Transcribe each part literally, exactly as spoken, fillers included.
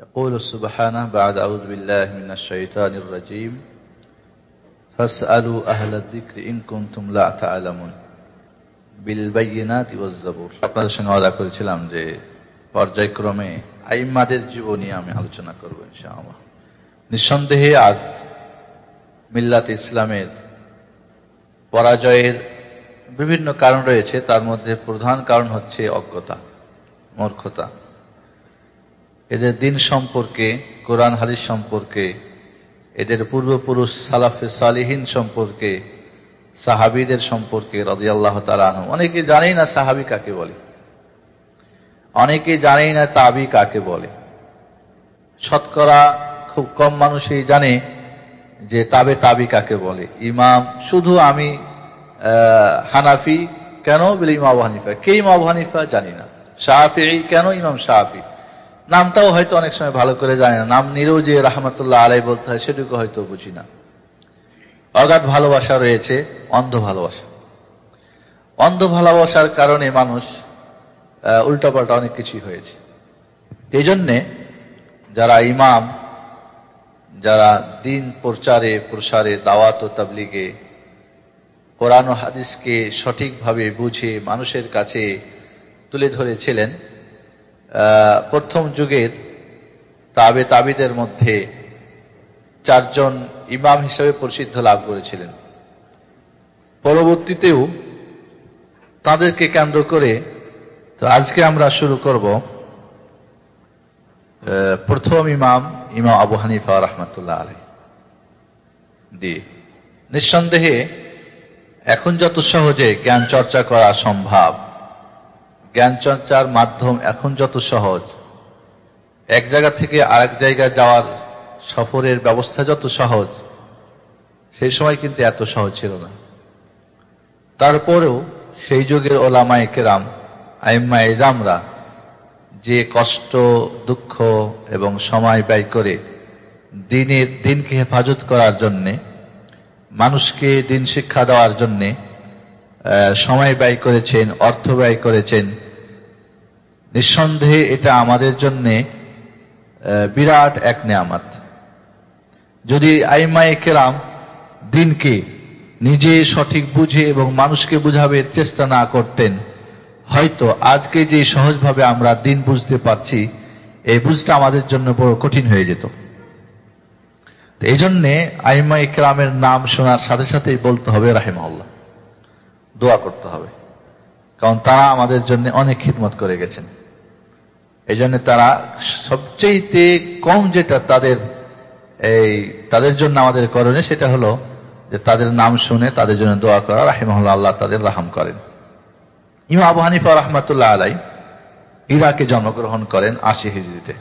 يقول سبحانه بعد أعوذ بالله من الشيطان الرجيم فاسألوا أهل الذكر إن كنتم لا تعلمون بالبينات والزبور। আপনাদের সঙ্গে ওয়াদা করেছিলাম যে পর্যায়ক্রমে আইম্মাদের জীবনী আমি আলোচনা করব ইনশাআল্লাহ। নিঃসন্দেহে আজ মিল্লাত ইসলামের পরাজয়ের বিভিন্ন কারণ রয়েছে, তার মধ্যে প্রধান কারণ হচ্ছে অজ্ঞতা, মূর্খতা। এদের দিন সম্পর্কে, কোরআন হাদিস সম্পর্কে, এদের পূর্বপুরুষ সালাফে সালিহিন সম্পর্কে, সাহাবীদের সম্পর্কে রাদিয়াল্লাহু তাআলা আনহু। অনেকে জানেই না সাহাবী কাকে বলে, অনেকে জানেই না তাবি কাকে বলে। শতকরা খুব কম মানুষই জানে যে তাবে তাবি কাকে বলে। ইমাম, শুধু আমি হানাফি কেন বলে ইমাম আবু হানিফা, কে ইমাম আবু হানিফা জানি না। শাফিঈ কেন ইমাম শাফি, নামটাও হয়তো অনেক সময় ভালো করে জানি না। নাম নিলেও যে রাহমাতুল্লাহ আলাইহি বলতে হয় সেটুকু হয়তো বুঝি না। অগাধ ভালোবাসা রয়েছে, অন্ধ ভালোবাসা। অন্ধ ভালোবাসার কারণে মানুষ উল্টাপাল্টা অনেক কিছুই হয়েছে। এই জন্যে যারা ইমাম, যারা দিন প্রচারে প্রসারে দাওয়াত ও তাবলীগে কোরআন ও হাদিসকে সঠিকভাবে বুঝে মানুষের কাছে তুলে ধরেছিলেন, প্রথম যুগের তাবে তাবিদের মধ্যে চারজন ইমাম হিসেবে প্রসিদ্ধ লাভ করেছিলেন। পরবর্তীতেও তাদেরকে কেন্দ্র করে তো আজকে আমরা শুরু করব প্রথম ইমাম ইমাম আবু হানিফা রাহমাতুল্লাহ আলাইহি দিয়ে। নিঃসন্দেহে এখন যত সহজে জ্ঞান চর্চা করা সম্ভব, জ্ঞান চর্চার মাধ্যম এখন যত সহজ, এক জায়গা থেকে আরেক জায়গায় যাওয়ার সফরের ব্যবস্থা যত সহজ, সেই সময় কিন্তু এত সহজ ছিল না। তারপরেও সেই যুগের ওলামায়ে কেরাম, আইম্মায়ে ইজামরা যে কষ্ট, দুঃখ এবং সময় ব্যয় করে দিনের দিনকে হেফাজত করার জন্যে, মানুষকে দিন শিক্ষা দেওয়ার জন্যে সময় ব্যয় করেছেন, অর্থ ব্যয় করেছেন, নিঃসন্দেহে এটা আমাদের জন্যে বিরাট এক নেয়ামত। যদি আইম্মায়ে কেরাম দিনকে নিজে সঠিক বুঝে এবং মানুষকে বুঝাবার চেষ্টা না করতেন, হয়তো আজকে যে সহজভাবে আমরা দিন বুঝতে পারছি, এই বুঝটা আমাদের জন্য বড় কঠিন হয়ে যেত। এই জন্যে আইম্মায়ে কেরামের নাম শোনার সাথে সাথেই বলতে হবে রাহিমাহুল্লাহ, দোয়া করতে হবে, কারণ তারা আমাদের জন্য অনেক খিদমত করে গেছেন। এই জন্য তারা সবচেয়ে কম যেটা তাদের এই তাদের জন্য আমাদের করণীয়, সেটা হলো যে তাদের নাম শুনে তাদের জন্য দোয়া করা। রাহিমাহুল্লাহ, আল্লাহ তাদের রাহম করেন। ইমাম আবু হানিফা রাহমাতুল্লাহ আলাইহি ইরাকে জন্মগ্রহণ করেন আশি হিজরিতে।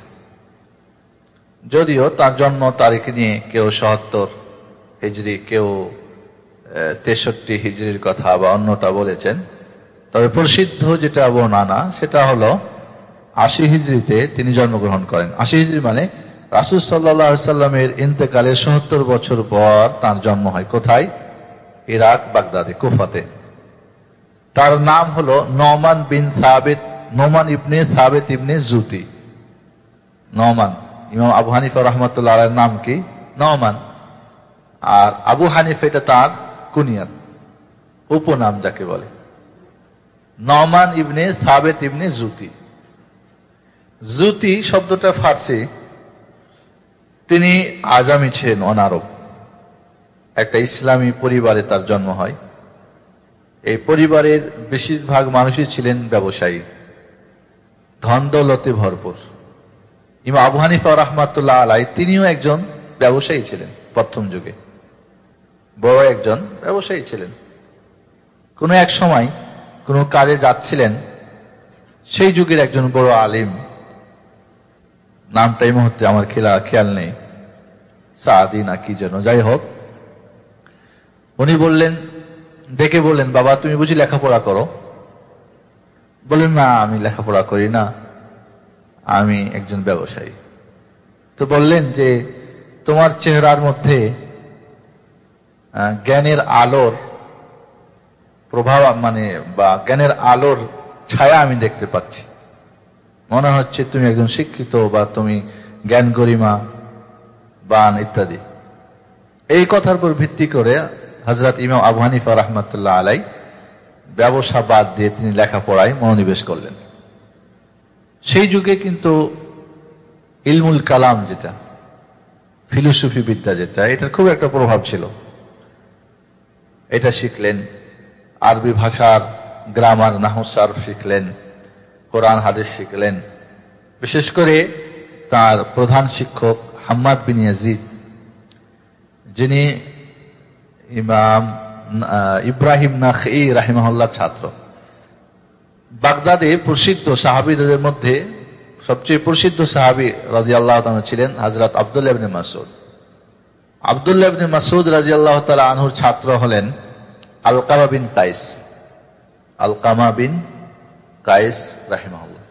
যদিও তার জন্ম তারিখ নিয়ে কেউ সত্তর হিজরি, কেউ তেষট্টি হিজরির কথা বা অন্যটা বলেছেন, তবে প্রসিদ্ধ যেটা বর্ণনা সেটা হলো আশি হিজরিতে তিনি জন্মগ্রহণ করেন। আশি হিজরি মানে রাসূল সাল্লাল্লাহু আলাইহি সাল্লামের ইন্তেকালের সত্তর বছর পর তার জন্ম হয়। কোথায়? ইরাক, বাগদাদে, কুফাতে। তার নাম হলো নোমান বিন সাবিত, নোমান ইবনে সাবিত ইবনে জুতি। নোমান, ইমাম আবু হানিফা রাহমাতুল্লাহ আলাইহির নাম কি? নোমান। আর আবু হানিফা এটা তার কুনিয়াত, উপনাম যাকে বলে। নোমান ইবনে সাবিত ইবনে জুতি। জুতি শব্দটা ফার্সি। তিনি আজামি ছিলেন, অনারব। একটা ইসলামী পরিবারে তার জন্ম হয়। এই পরিবারের বেশিরভাগ মানুষই ছিলেন ব্যবসায়ী, ধন দৌলতে ভরপুর। ইমাম আবু হানিফা রাহমাতুল্লাহ আলাইহি তিনিও একজন ব্যবসায়ী ছিলেন, প্রথম যুগে বড় একজন ব্যবসায়ী ছিলেন। কোন এক সময় কোন কাজে যাচ্ছিলেন, সেই যুগের একজন বড় আলিম, নামটা এই মুহূর্তে আমার খেলা খেয়াল নেই, সাদি না কি যেন, যাই হোক, উনি বললেন, ডেকে বললেন, বাবা তুমি বুঝি লেখাপড়া করো? বললেন, না আমি লেখাপড়া করি না, আমি একজন ব্যবসায়ী। তো বললেন যে তোমার চেহারার মধ্যে জ্ঞানের আলোর প্রভাব, মানে বা জ্ঞানের আলোর ছায়া আমি দেখতে পাচ্ছি, মনে হচ্ছে তুমি একজন শিক্ষিত বা তুমি জ্ঞান গরিমা, বান ইত্যাদি। এই কথার উপর ভিত্তি করে হযরত ইমাম আবু হানিফা রাহমাতুল্লাহ আলাইহি ব্যবসা বাদ দিয়ে তিনি লেখাপড়ায় মনোনিবেশ করলেন। সেই যুগে কিন্তু ইলমুল কালাম, যেটা ফিলোসফি বিদ্যা, যেটা এটার খুব একটা প্রভাব ছিল। এটা শিখলেন, আরবি ভাষার গ্রামার, নাহু, সারফ শিখলেন, কোরআন হাদিস শিখলেন। বিশেষ করে তার প্রধান শিক্ষক হাম্মাদ বিন ইয়াজিদ, যিনি ইমাম ইব্রাহিম নাখঈ রাহিমাহুল্লাহর ছাত্র। বাগদাদে প্রসিদ্ধ সাহাবীদের মধ্যে সবচেয়ে প্রসিদ্ধ সাহাবী রাদিয়াল্লাহু তাআলা ছিলেন হযরত আব্দুল্লাহ ইবনে মাসউদ। আব্দুল্লাহ ইবনে মাসউদ রাদিয়াল্লাহু তাআলা আনহুর ছাত্র হলেন আলকামা বিন কাইস। আলকামা বিন কাইস রাহিমাহুল্লাহ।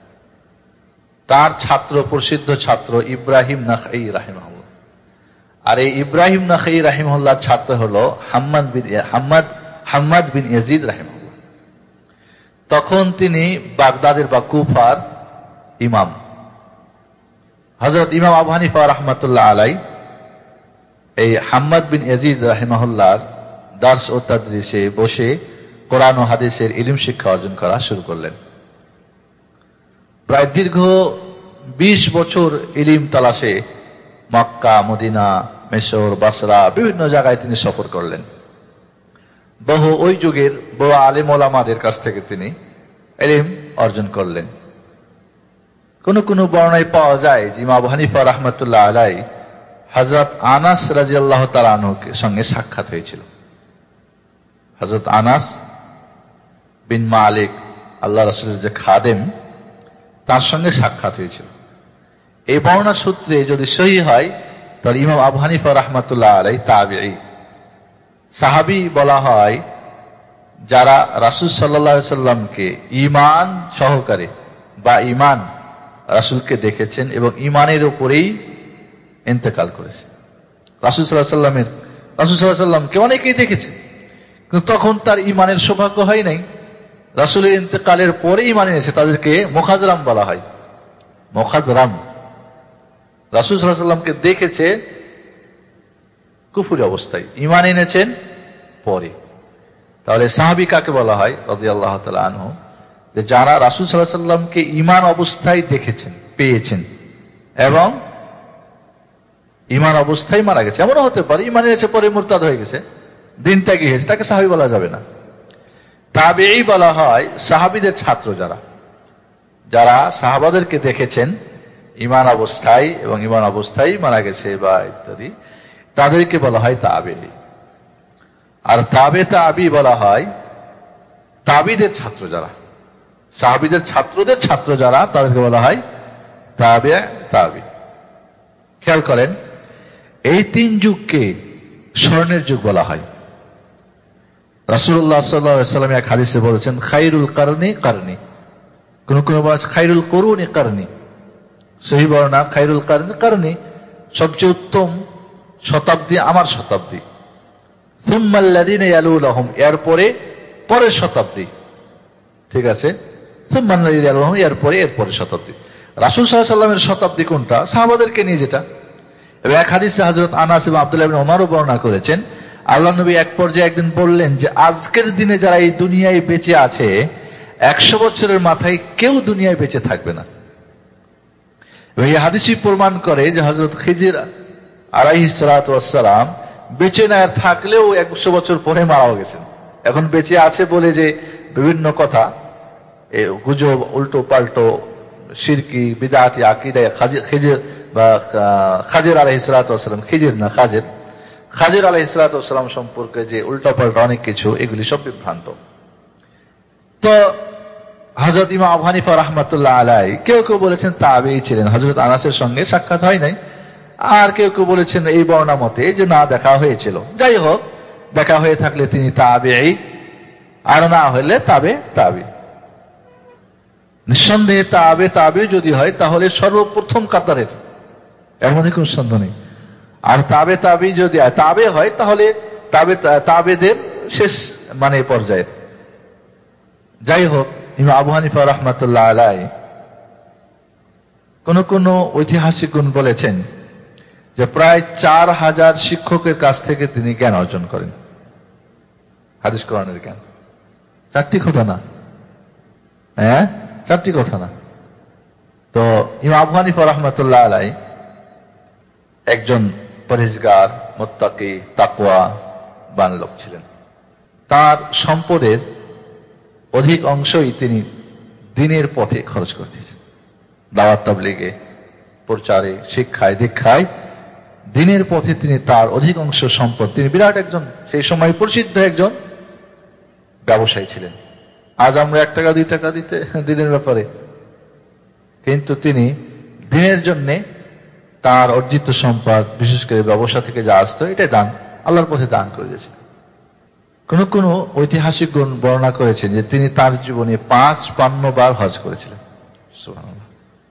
তার ছাত্র, প্রসিদ্ধ ছাত্র ইব্রাহিম নাখঈ রাহিমাহুল্লাহ। আর এই ইব্রাহিম নাখঈ রাহিমাহুল্লাহর ছাত্র হলো Hammad bin Hammad Hammad bin Yazid রাহিমাহুল্লাহ। তখন তিনি বাগদাদের বা কুফার ইমাম। হযরত ইমাম আবু হানিফা রাহমাতুল্লাহ আলাইহি এই হাম্মাদ বিন ইয়াজিদ রাহিমাহুল্লাহর দার্স ও তাদরিসে বসে কোরআন ও হাদিসের ইলম শিক্ষা অর্জন করা শুরু করলেন। প্রায় দীর্ঘ বিশ বছর ইলম তালাশে মক্কা, মদিনা, মিশর, বাসরা বিভিন্ন জায়গায় তিনি সফর করলেন। বহু ওই যুগের বহু আলেম ওলামাদের কাছ থেকে তিনি ইলম অর্জন করলেন। কোন কোন বর্ণনায় পাওয়া যায় যে ইমাম আবু হানিফা রাহমাতুল্লাহ আলাইহি হযরত আনাস রাদিয়াল্লাহু তাআলা আনহুর সঙ্গে সাক্ষাৎ হয়েছিল। হযরত আনাস বিন মালিক, আল্লাহ রাসূলের যে খাদেম, তার সঙ্গে সাক্ষাৎ হয়েছিল। এই বর্ণনা সূত্রে যদি সহিহ হয় তাহলে ইমাম আবু হানিফা রাহমাতুল্লাহ আলাইহি তাবিঈ। সাহাবী বলা হয় যারা রাসূল সাল্লাল্লাহু আলাইহি সাল্লামকে ঈমান সহকারে বা ঈমান রাসূলকে দেখেছেন এবং ঈমানের উপরেই ইন্তেকাল করেছে। রাসূল সাল্লাল্লাহু আলাইহি সাল্লামের রাসূল সাল্লাল্লাহু আলাইহি সাল্লামকে অনেকেই দেখেছে, কিন্তু তখন তার ঈমানের সৌভাগ্য হয় নাই। রাসূলের ইন্তেকালের পরে ঈমান এনেছে, তাদেরকে মুখাজরাম বলা হয়। মুখাজরাম রাসূল সাল্লাল্লাহু আলাইহি সাল্লামকে দেখেছে কুফরি অবস্থায়, ঈমান এনেছেন পরে। তাহলে সাহাবী কাকে বলা হয় রাদিয়াল্লাহু তাআলা আনহু? যে যারা রাসূল সাল্লাল্লাহু আলাইহি সাল্লামকে ঈমান অবস্থায় দেখেছেন, পেয়েছেন এবং ঈমান অবস্থায় মারা গেছে। এমনও হতে পারে ঈমান এনেছে পরে মুরতাদ হয়ে গেছে, দিন ত্যাগী হয়েছে, তাকে সাহাবী বলা যাবে না। তাবিঈ বলা হয় সাহাবীদের ছাত্র, যারা যারা সাহাবাদেরকে দেখেছেন ঈমান অবস্থায় এবং ঈমান অবস্থায় মারা গেছে বা ইত্যাদি, তাদেরকে বলা হয় তাবিঈ। আর তাবে তাবি বলা হয় তাবিদের ছাত্র, যারা সাহাবীদের ছাত্রদের ছাত্র যারা, তাদেরকে বলা হয় তাবে তাবি। খেয়াল করেন, এই তিন যুগকে স্বর্ণের যুগ বলা হয়। রাসূলুল্লাহ সাল্লাল্লাহু আলাইহি ওয়াসাল্লাম এক হাদিসে বলেছেন খায়রুল কারনি কারনি, কোন কোন বলেছে খায়রুল কুরুনি কারনি। সহিহ বর্ণনা খায়রুল কারনি কারনি, সবচেয়ে উত্তম শতাব্দী আমার শতাব্দী। সুম্মাল্লাযীনা ইয়ালুনাহুম, এরপরে পরের শতাব্দী। ঠিক আছে, সুম্মাল্লাযীনা ইয়ালুনাহুম, এরপরে এরপরে শতাব্দী। রাসূল সাল্লাল্লাহু আলাইহি ওয়াসাল্লামের শতাব্দী কোনটা? সাহাবাদেরকে নিয়ে যেটা। এবং এক হাদিসে হযরত আনাস এবং আব্দুল্লাহ ইবনে ওমরও বর্ণনা করেছেন, আল্লাহ নবী এক পর্যায়ে একদিন বললেন যে আজকের দিনে যারা এই দুনিয়ায় বেঁচে আছে, একশো বছরের মাথায় কেউ দুনিয়ায় বেঁচে থাকবে না। এই হাদিসই প্রমাণ করে যে হযরত খিজির আলাইহিস সালাতু ওয়াস সালাম বেঁচে না থাকলেও একশো বছর পরে মারাও গেছেন। এখন বেঁচে আছে বলে যে বিভিন্ন কথা, গুজব, উল্টো পাল্টো, শিরকি, বিদআতি আকীদা, খিজির বা খাজির আলাইহিস সালাতু ওয়াস সালাম, খিজির না খাজির, খাজির আলাইহিস সালাতু ওয়াস সালাম সম্পর্কে যে উল্টো পাল্টা অনেক কিছু, এগুলি সব বিভ্রান্ত। তো হযরত ইমাম আবু হানিফা রাহমাতুল্লাহ আলাইহি কেউ কেউ বলেছেন তাবিঈ ছিলেন, হযরত আনাসের সঙ্গে সাক্ষাৎ হয় নাই। আর কেউ কেউ বলেছেন এই বর্ণনা মতে যে না, দেখা হয়েছিল। যাই হোক, দেখা হয়ে থাকলে তিনি তাবিঈ, আর না হলে তাবে তাবি। নিঃসন্দেহে তাবে তাবি যদি হয় তাহলে সর্বপ্রথম কাতারের, এর মধ্যে কোন সন্দেহ নেই। আর তাবে তাবি যদি তাবে হয় তাহলে তাবে তাবেদের শেষ মানে পর্যায়ের। যাই হোক, ইমাম আবু হানিফা রাহমাতুল্লাহ আলাইহি কোন কোন ঐতিহাসিকগণ বলেছেন যে প্রায় চার হাজার শিক্ষকের কাছ থেকে তিনি জ্ঞান অর্জন করেন, হাদিস কোরআনের জ্ঞান। চারটি কথা না, হ্যাঁ চারটি কথা না। তো ইমাম আবু হানিফা রাহমাতুল্লাহ আলাইহি একজন পরহেজগার, মুত্তাকি, তাকওয়াবান লোক ছিলেন। তার সম্পদের অধিক অংশই তিনি দ্বীনের পথে খরচ করে দিয়েছেন। দাওয়াত তাবলীগে, প্রচারে, শিক্ষায়, দীক্ষায়, দ্বীনের পথে তিনি তার অধিক অংশ সম্পদ, তিনি বিরাট একজন সেই সময় প্রসিদ্ধ একজন ব্যবসায়ী ছিলেন। আজ আমরা এক টাকা দুই টাকা দিতে দ্বীনের ব্যাপারে, কিন্তু তিনি দ্বীনের জন্যে তার অর্জিত সম্পদ, বিশেষ করে ব্যবসা থেকে যা আসতো, এটাই দান, আল্লাহর পথে দান করে দিয়েছেন। কোন কোন ঐতিহাসিকগণ বর্ণনা করেছেন যে তিনি তার জীবনে পাঁচ পান্ন বার হজ করেছিলেন। সুবহানাল্লাহ।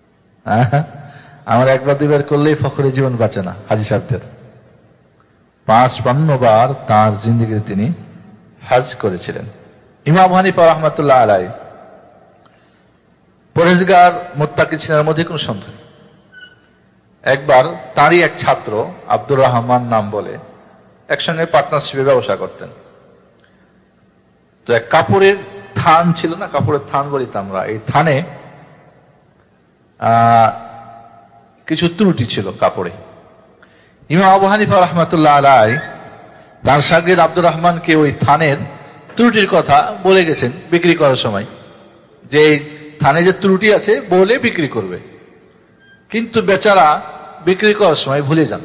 আমার একবার দুইবার করলেই ফখরে জীবন বাঁচে না হাজী সাহেবদের। পাঁচ পান্ন বার তার জিন্দেগিতে তিনি হজ করেছিলেন। ইমাম আবু হানিফা রাহমাতুল্লাহ আলাইহি পরহেজগার, মুত্তাকি ছিলেন, মধ্যে কোনো সন্দেহ নেই। একবার তারই এক ছাত্র আব্দুর রহমান নাম বলে একসঙ্গে পার্টনারশিপে ব্যবসা করতেন। তো এক কাপড়ের থান ছিল না, কাপড়ের থান বলিত আমরা, এই থানে আহ কিছু ত্রুটি ছিল কাপড়ে। ইমাম আবু হানিফা রাহমাতুল্লাহ আলাইহি তার শাগির্দ আব্দুর রহমানকে ওই থানের ত্রুটির কথা বলে গেছেন বিক্রি করার সময়, যে থানে যে ত্রুটি আছে বলে বিক্রি করবে, কিন্তু বেচারা বিক্রি করার সময় ভুলে যান।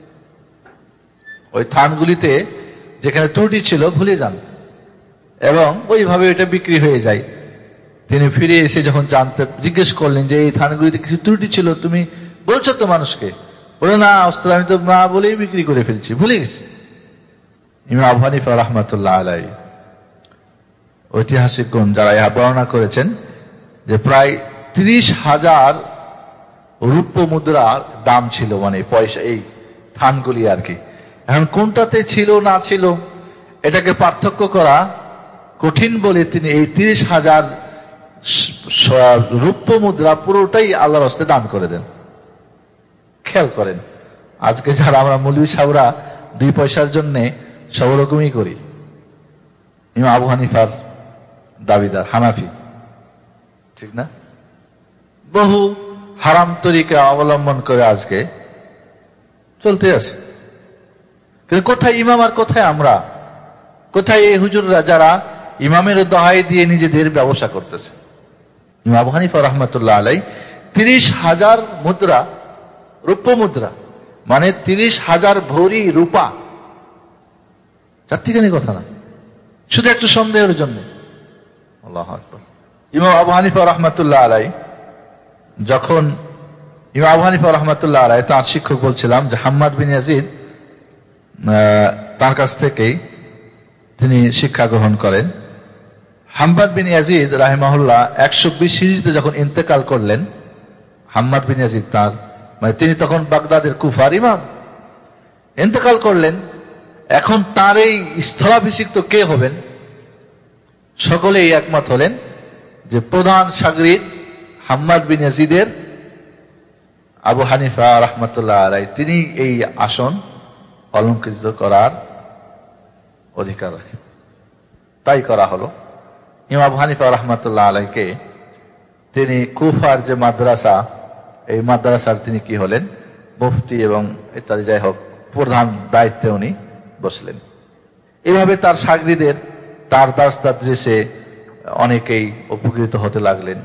ওই থানগুলিতে যেখানে ত্রুটি ছিল ভুলে যান এবং ওইভাবে এটা বিক্রি হয়ে যায়। তিনি ফিরে এসে যখন জানতে জিজ্ঞেস করলেন যে এই থানগুলিতে কিছু ত্রুটি ছিল, তুমি বলছো তো মানুষকে? বলে না ওস্তাদ, আমি তো না বলেই বিক্রি করে ফেলছি, ভুলে গেছি। ইমাম আবু হানিফা রাহমাতুল্লাহ আলাইহি ঐতিহাসিকগণ যারা ইহা বর্ণনা করেছেন যে প্রায় ত্রিশ হাজার রূপ্য মুদ্রার দাম ছিল, মানে পয়সা, এই থানগুলি আর কি। এখন কোনটাতে ছিল না ছিল এটাকে পার্থক্য করা কঠিন বলে তিনি এই ত্রিশ হাজার রূপ্য মুদ্রা পুরোটাই আল্লাহর হস্তে দান করে দেন। খেয়াল করেন, আজকে যারা আমরা মৌলভী সাহেবরা দুই পয়সার জন্য সব রকমই করি। ইমাম আবু হানিফার দাবিদার হানাফি, ঠিক না? বহু হারাম তরিকা অবলম্বন করে আজকে চলতে আছে। কিন্তু কোথায় ইমাম আর কোথায় আমরা? কোথায় এই হুজুররা যারা ইমামের দোহাই দিয়ে নিজেদের ব্যবসা করতেছে? ইমাম আবু হানিফা রাহমাতুল্লাহ আলাইহি তিরিশ হাজার মুদ্রা, রূপ্য মুদ্রা, মানে তিরিশ হাজার ভরি রূপা, চারটিখানি কথা না, শুধু একটু সন্দেহের জন্য। আল্লাহু আকবার। ইমাম আবু হানিফা রাহমাতুল্লাহ আলাইহি যখন ইমাম আবু হানিফা রাহমাতুল্লাহ আলাইহি তার শিক্ষক বলছিলাম যে হাম্মাদ বিন ইয়াজিদ, তার কাছ থেকেই তিনি শিক্ষা গ্রহণ করেন। হাম্মাদ বিন ইয়াজিদ রাহিমাহুল্লাহ একশো বিশ হিজরিতে যখন ইন্তেকাল করলেন, হাম্মাদ বিন ইয়াজিদ তার মানে তিনি তখন বাগদাদের কুফার ইমাম, ইন্তেকাল করলেন। এখন তার এই স্থলাভিষিক্ত কে হবেন? সকলেই একমত হলেন যে প্রধান শাগরিদ হাম্মাদ বিন ইয়াজিদের আবু হানিফা রাহমাতুল্লাহ আলাইহি, তিনি এই আসন অলংকৃত করার অধিকার রাখেন। তাই করা হলো। ইমাম আবু হানিফা রাহমাতুল্লাহ আলাইহিকে তিনি কুফার যে মাদ্রাসা, এই মাদ্রাসার তিনি কি হলেন? মুফতি এবং ইত্যাদি, যাই হোক, প্রধান দায়িত্বে উনি বসলেন। এভাবে তার শাগরিদের তার দার্স তাদরিসে অনেকেই উপকৃত হতে লাগলেন।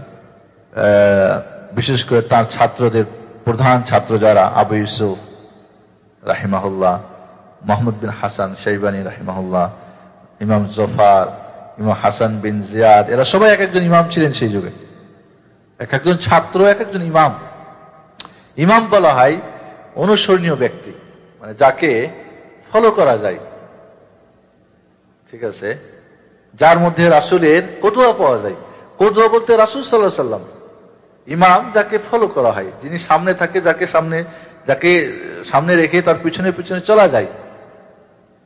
বিশেষ করে তার ছাত্রদের প্রধান ছাত্র যারা আবু ইউসুফ রাহিমাহুল্লাহ, মোহাম্মদ বিন হাসান শাইবানী রাহিমাহুল্লাহ, ইমাম জফার, ইমাম হাসান বিন জিয়াদ, এরা সবাই এক একজন ইমাম ছিলেন সেই যুগে। এক একজন ছাত্র এক একজন ইমাম। ইমাম বলা হয় অনুসরণীয় ব্যক্তি, মানে যাকে ফলো করা যায়, ঠিক আছে, যার মধ্যে রাসূলের কদওয়া পাওয়া যায়। কদওয়া বলতে রাসূল সাল্লাল্লাহু আলাইহি ওয়াসাল্লাম। ইমাম যাকে ফলো করা হয়, যিনি সামনে থাকে, যাকে সামনে যাকে সামনে রেখে তার পিছনে পিছনে চলা যায়,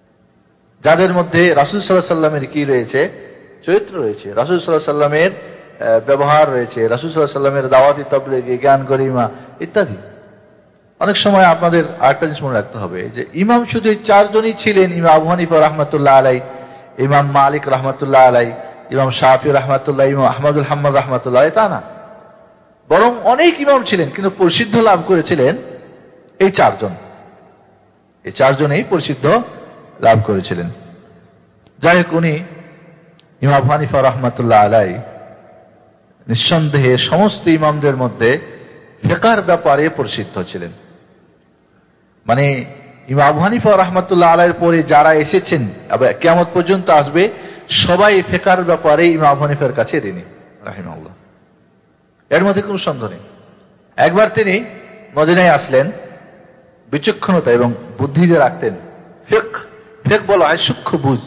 যাদের মধ্যে রাসূল সাল্লাল্লাহু আলাইহি ওয়াসাল্লামের কি রয়েছে? চরিত্র রয়েছে। রাসূল সাল্লাল্লাহু আলাইহি ওয়াসাল্লামের ব্যবহার রয়েছে, রাসূল সাল্লাল্লাহু আলাইহি ওয়াসাল্লামের দাওয়াতি তাবলীগে, জ্ঞান গরিমা ইত্যাদি। অনেক সময় আপনাদের আরেকটা জিনিস মনে রাখতে হবে যে ইমাম শুধু এই চারজনই ছিলেন, ইমাম আবু হানিফা রাহমাতুল্লাহ আলাই, ইমাম মালিক রাহমাতুল্লাহ আলাই, ইমাম শাফি রাহমাতুল্লাহ, ইমাম আহমদুল হাম্মাদ রাহমাতুল্লাহ, তা না, বরং অনেক ইমাম ছিলেন, কিন্তু প্রসিদ্ধ লাভ করেছিলেন এই চারজন। এই চারজনেই প্রসিদ্ধ লাভ করেছিলেন। যাই হোক, উনি ইমাম আবু হানিফা রাহমাতুল্লাহ আলাই নিঃসন্দেহে সমস্ত ইমামদের মধ্যে ফিকহের ব্যাপারে প্রসিদ্ধ ছিলেন। মানে ইমাম আবু হানিফা রাহমাতুল্লাহ আলাইহির পরে যারা এসেছেন কিয়ামত পর্যন্ত আসবে, সবাই ফিকহের ব্যাপারে ইমাম আবু হানিফার কাছে ঋণী রাহিমাহুল্লাহ, এর মধ্যে কোনো সন্দেহ নেই। একবার তিনি মদিনায় আসলেন, বিচক্ষণতা এবং বুদ্ধি যে রাখতেন, ফিকহ ফিকহ বলা হয় সূক্ষ্ম বুঝ।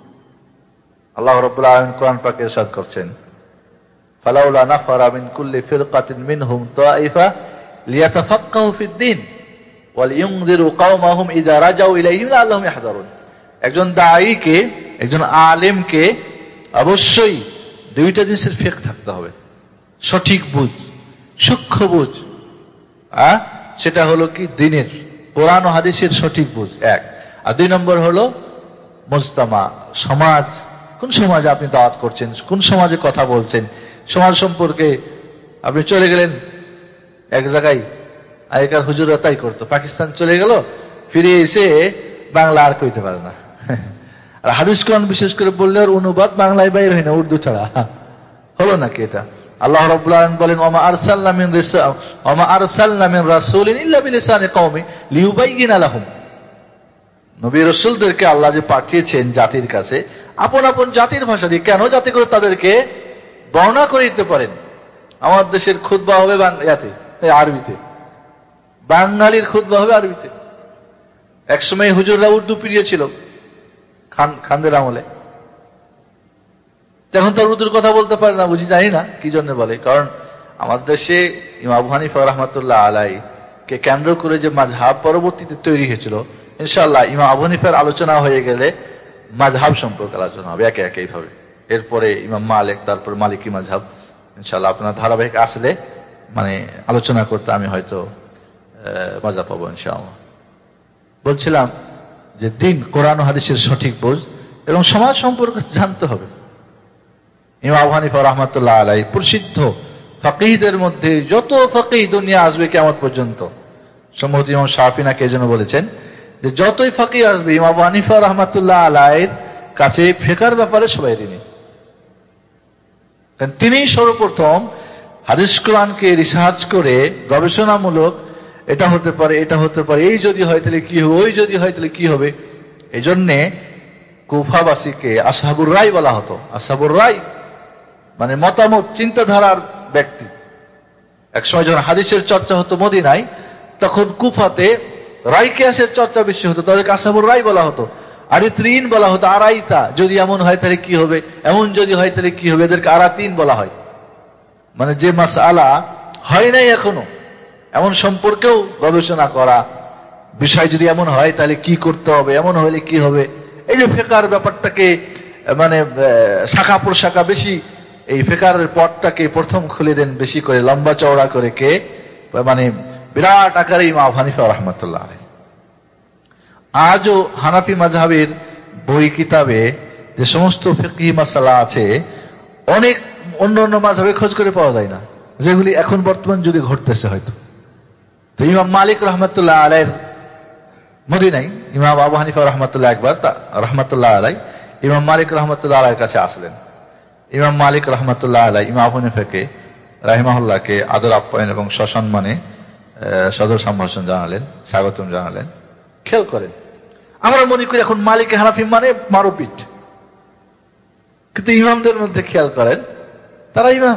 আল্লাহ রাব্বুল আলামিন কোরআন পাকে ইরশাদ করছেন, ফালাউলা নাফারা মিন কুল্লি ফিরকাতিন মিনহুম তাইফা লিয়াতাফাক্কাহু ফিদ-দীন ওয়া লিয়ুনযিরু কওমাহুম ইযা রাজাউ ইলাইহিম লাআল্লাহুম ইয়াহযারুন। একজন দাঈকে, একজন আলেমকে অবশ্যই দুইটা জিনিসের ফিকহ থাকতে হবে, সঠিক বুঝ, সূক্ষ্ম বুঝ। আ সেটা হলো কি দ্বীনের, কোরআন ও হাদিসের সঠিক বুঝ এক, আর দুই নম্বর হলো মুজতামা, সমাজ, কোন সমাজে আপনি দাওয়াত করছেন, কোন সমাজে কথা বলছেন, সমাজ সম্পর্কে। আপনি চলে গেলেন এক জায়গায়, আগেকার হুজুররা তাই করতো, পাকিস্তান চলে গেল, ফিরে এসে বাংলা আর কইতে পারে না। আর হাদিস কোরআন বিশেষ করে বললে ওর অনুবাদ বাংলায় বাইর হয় না, উর্দু ছাড়া। হলো নাকি এটা? আল্লাহ রাব্বুল আলামিন বলেন, ওমা আরসালনা মিন রাসূল ওমা আরসালনা মিন রাসূলিন ইল্লা বিলিসানি কওমি লিইউবাইয়িনা লাহুম। নবী রাসূলদেরকে আল্লাহ যে পাঠিয়েছেন জাতির কাছে, আপন আপন জাতির ভাষা দিয়ে, কেন? যাতে করে তাদেরকে বর্ণনা করে দিতে পারেন। আমার দেশের খুতবা হবে বাংলাতে, আরবিতে, বাঙালির খুতবা হবে আরবিতে। একসময় হুজুররা উর্দু প্রিয় ছিল খান খানদের আমলে, এখন তো উর্দুর কথা বলতে পারে না, বুঝি, জানি না কি জন্য বলে। কারণ আমাদের দেশে ইমাম আবু হানিফা রাহমাতুল্লাহ আলাই কে কেন্দ্র করে যে মাযহাব পরবর্তীতে তৈরি হয়েছিল, ইনশাআল্লাহ ইমাম আবু হানিফার আলোচনা হয়ে গেলে মাযহাব সম্পর্কে আলোচনা হবে একে একে এইভাবে। এরপরে ইমাম মালিক, তারপর মালিকি মাযহাব, ইনশাআল্লাহ আপনার ধারাবাহিক আসলে মানে আলোচনা করতে আমি হয়তো মজা পাবো ইনশাআল্লাহ। বলছিলাম যে দিন, কোরআন ও হাদিসের সঠিক বুঝ এবং সমাজ সম্পর্কে জানতে হবে। ইমাম আবু হানিফা রাহমাতুল্লাহ আলাইহি প্রসিদ্ধ ফাকিহদের মধ্যে, যত ফাকিহ দুনিয়া আসবে কিয়ামত পর্যন্ত, সম্ভবত ইমাম শাফি নাকি এজন্য বলেছেন যে যতই ফাকিহ আসবে ইমাম আবু হানিফা রাহমাতুল্লাহ আলাইহির কাছে ফিকহের ব্যাপারে সবাই ঋণী। কারণ তিনিই সর্বপ্রথম হাদিস কোরআনকে রিসার্চ করে গবেষণামূলক, এটা হতে পারে, এটা হতে পারে, এই যদি হয় তাহলে কি হবে, ওই যদি হয় তাহলে কি হবে। এই জন্যে কুফাবাসীকে আসহাবুর রায় বলা হতো। আসহাবুর রায় মানে মতামত, চিন্তাধারার ব্যক্তি। একসময় যখন হাদিসের চর্চা হতো মদিনায়, তখন কুফাতে রায় কিয়াসের চর্চা বেশি হতো, তাদেরকে আসহাবুর রায় বলা হতো। আরিত্রিন বলা হতো, আরাইতা, যদি এমন হয় তাহলে কি হবে, এমন যদি হয় তাহলে কি হবে, এদেরকে আরাতিন বলা হয়। মানে যে মাসআলা হয় নাই এখনো, এমন সম্পর্কেও গবেষণা করা, বিষয় যদি এমন হয় তাহলে কি করতে হবে, এমন হলে কি হবে। এই যে ফিকহের ব্যাপারটাকে মানে শাখা প্রশাখা বেশি, এই ফিকহের পথটাকে প্রথম খুলে দেন বেশি করে, লম্বা চওড়া করে কে, মানে বিরাট আকারে ইমাম আবু হানিফা রাহমাতুল্লাহ আলাইহি। আজও হানাফি মাযহাবের বই কিতাবে যে সমস্ত ফিকহি মাসালা আছে, অনেক অন্য অন্য মাযহাবে খোঁজ করে পাওয়া যায় না, যেগুলি এখন বর্তমান যুগে ঘটতেছে হয়তো। তো ইমাম মালিক রাহমাতুল্লাহ আলাইহির মদিনায় ইমাম আবু হানিফা রাহমাতুল্লাহ একবার রাহমাতুল্লাহ আলাইহি ইমাম মালিক রাহমাতুল্লাহ আলাইহির কাছে আসলেন। ইমাম মালিক রাহমাতুল্লাহ আলাইহি ইমাম আবু হানিফাকে রাহিমাহুল্লাহকে আদর আপ্যায়ন এবং সসম্মানে সদর সম্ভাষণ জানালেন, স্বাগতম জানালেন। খেয়াল করেন, আমরা মনে করি এখন মালিক হানাফি মানে মারপিট, কিন্তু ইমামদের মধ্যে খেয়াল করেন তারা ইমাম।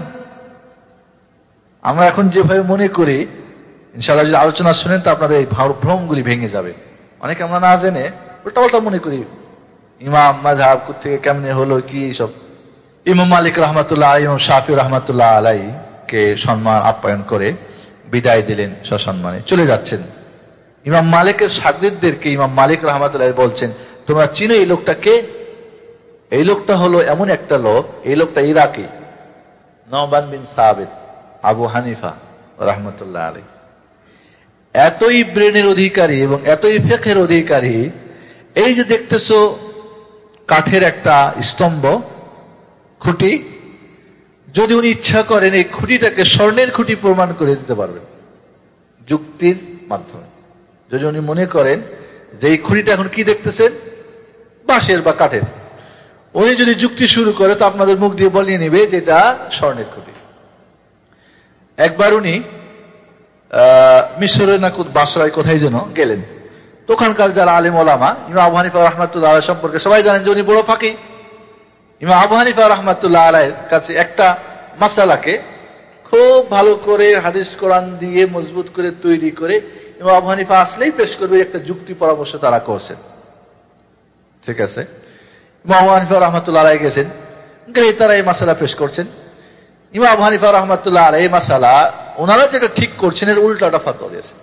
আমরা এখন যেভাবে মনে করি, ইনশাআল্লাহ যদি আলোচনা শুনেন তো আপনাদের এই ভ্রমগুলি ভেঙে যাবে। অনেকে আমরা না জেনে উল্টা পাল্টা মনে করি ইমাম মাযহাব থেকে কেমনে হলো কি সব। ইমাম মালিক রাহমাতুল্লাহ আলাইহি, ইমাম শাফি রাহমাতুল্লাহ আলাইহি কে সম্মান আপ্যায়ন করে বিদায় দিলেন, সসম্মানে চলে যাচ্ছেন। ইমাম মালিকের শাগিরদেরকে ইমাম মালিক রাহমাতুল্লাহ বলছেন, তোমরা চিনো এই লোকটাকে? এই লোকটা হলো এমন একটা লোক, এই লোকটা ইরাকি, নোমান বিন সাবিত আবু হানিফা রাহমাতুল্লাহ আলাইহি এতই ব্রেনের অধিকারী এবং এতই ফিকহের অধিকারী, এই যে দেখতেছো কাঠের একটা স্তম্ভ, খুঁটি, যদি উনি ইচ্ছা করেন এই খুঁটিটাকে স্বর্ণের খুঁটি প্রমাণ করে দিতে পারবেন যুক্তির মাধ্যমে। যদি উনি মনে করেন যে এই খুঁটিটা এখন কি দেখতেছেন, বাঁশের বা কাঠের, উনি যদি যুক্তি শুরু করে তো আপনাদের মুখ দিয়ে বলিয়ে নেবে যে এটা স্বর্ণের খুঁটি। একবার উনি আহ মিশরের না বাসরায় কোথায় যেন গেলেন, তো ওখানকার যারা আলেম ওলামা, ইমাম আবু হানিফা রাহমাতুল্লাহ আলাইহি সম্পর্কে সবাই জানেন যে উনি বড় ফাকিহ। ইমাম আবু হানিফা রাহমাতুল্লাহ আলাইহির কাছে একটা মাসালাকে খুব ভালো করে হাদিস কোরআন দিয়ে মজবুত করে তৈরি করে ইমাম আবু হানিফা আসলেই পেশ করবে একটা যুক্তি পরামর্শ তারা করছেন। ঠিক আছে, ইমাম আবু হানিফা রাহমাতুল্লাহ আলাইহি গেছেন, গেলে তারা এই মাসালা পেশ করছেন। ইমাম আবু হানিফা রাহমাতুল্লাহ আলাইহি এই মাসালা ওনারা যেটা ঠিক করছেন এর উল্টাটা ফতোয়া দিয়েছেন।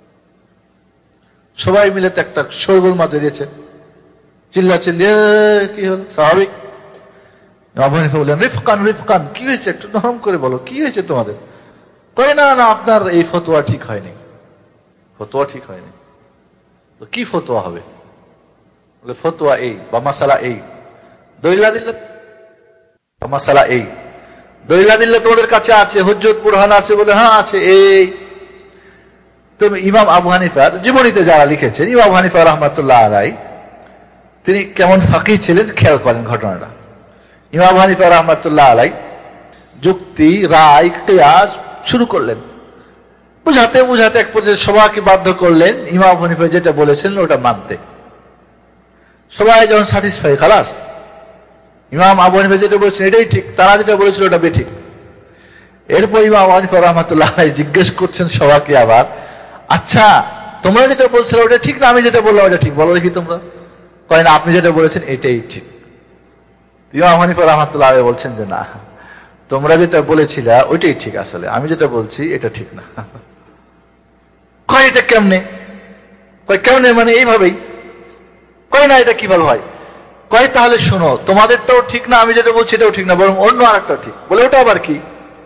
সবাই মিলে তো একটা শোরগোল মাঝে দিয়েছে, চিল্লা চিল্লিয়ে কি হল, স্বাভাবিক। আবু হানিফা বললেন, রিফকান রিফকান, কি হয়েছে একটু নরম করে বলো, কি হয়েছে তোমাদের? কয় না না, আপনার এই ফতোয়া ঠিক হয়নি, ফতোয়া ঠিক হয়নি। তো কি ফতোয়া হবে? বলে ফতোয়া এই বা মাসালা এই। দলিল দিলে বা মাসালা এই, দলিল দিলে তোমাদের কাছে আছে, হুজ্জত বুরহান আছে? বলে হ্যাঁ আছে। এই তো ইমাম আবু হানিফার জীবনীতে যারা লিখেছেন, ইমাম আবু হানিফা রাহমাতুল্লাহ আলাইহি তিনি কেমন ফাকিহ ছিলেন খেয়াল করেন ঘটনাটা। ইমাম আবু হানিফা রাহমাতুল্লাহ আলাইহি যুক্তি, রায়, কিয়াস শুরু করলেন, বুঝাতে বুঝাতে এক পর্যায়ে সবাইকে বাধ্য করলেন ইমাম আবু হানিফা যেটা বলেছিলেন ওটা মানতে। সবাই যখন স্যাটিসফাই, খালাস, ইমাম আবু হানিফা যেটা বলেছেন এটাই ঠিক, তারা যেটা বলেছিল ওটা বেঠিক। এরপর ইমাম আবু হানিফা রাহমাতুল্লাহ আলাইহি জিজ্ঞেস করছেন সবাইকে আবার, আচ্ছা তোমরা যেটা বলছিলে ওটা ঠিক না আমি যেটা বললাম ওটা ঠিক, বলো দেখি তোমরা। কয় না, আপনি যেটা বলেছেন এটাই ঠিক। ইমাম আবু হানিফা রাহমাতুল্লাহ আলাইহি বলছেন যে না, তোমরা যেটা বলেছিলে ওইটাই ঠিক, আসলে আমি যেটা বলছি এটা ঠিক না। কয় এটা কেমনে? কয় কেমনে মানে এইভাবেই। কয় না, এটা কিভাবে হয়? কয় তাহলে শোনো, তোমাদেরটাও ঠিক না, আমি যেটা বলছি এটাও ঠিক না, বরং অন্য আরেকটা ঠিক। বলে ওটা আবার কি?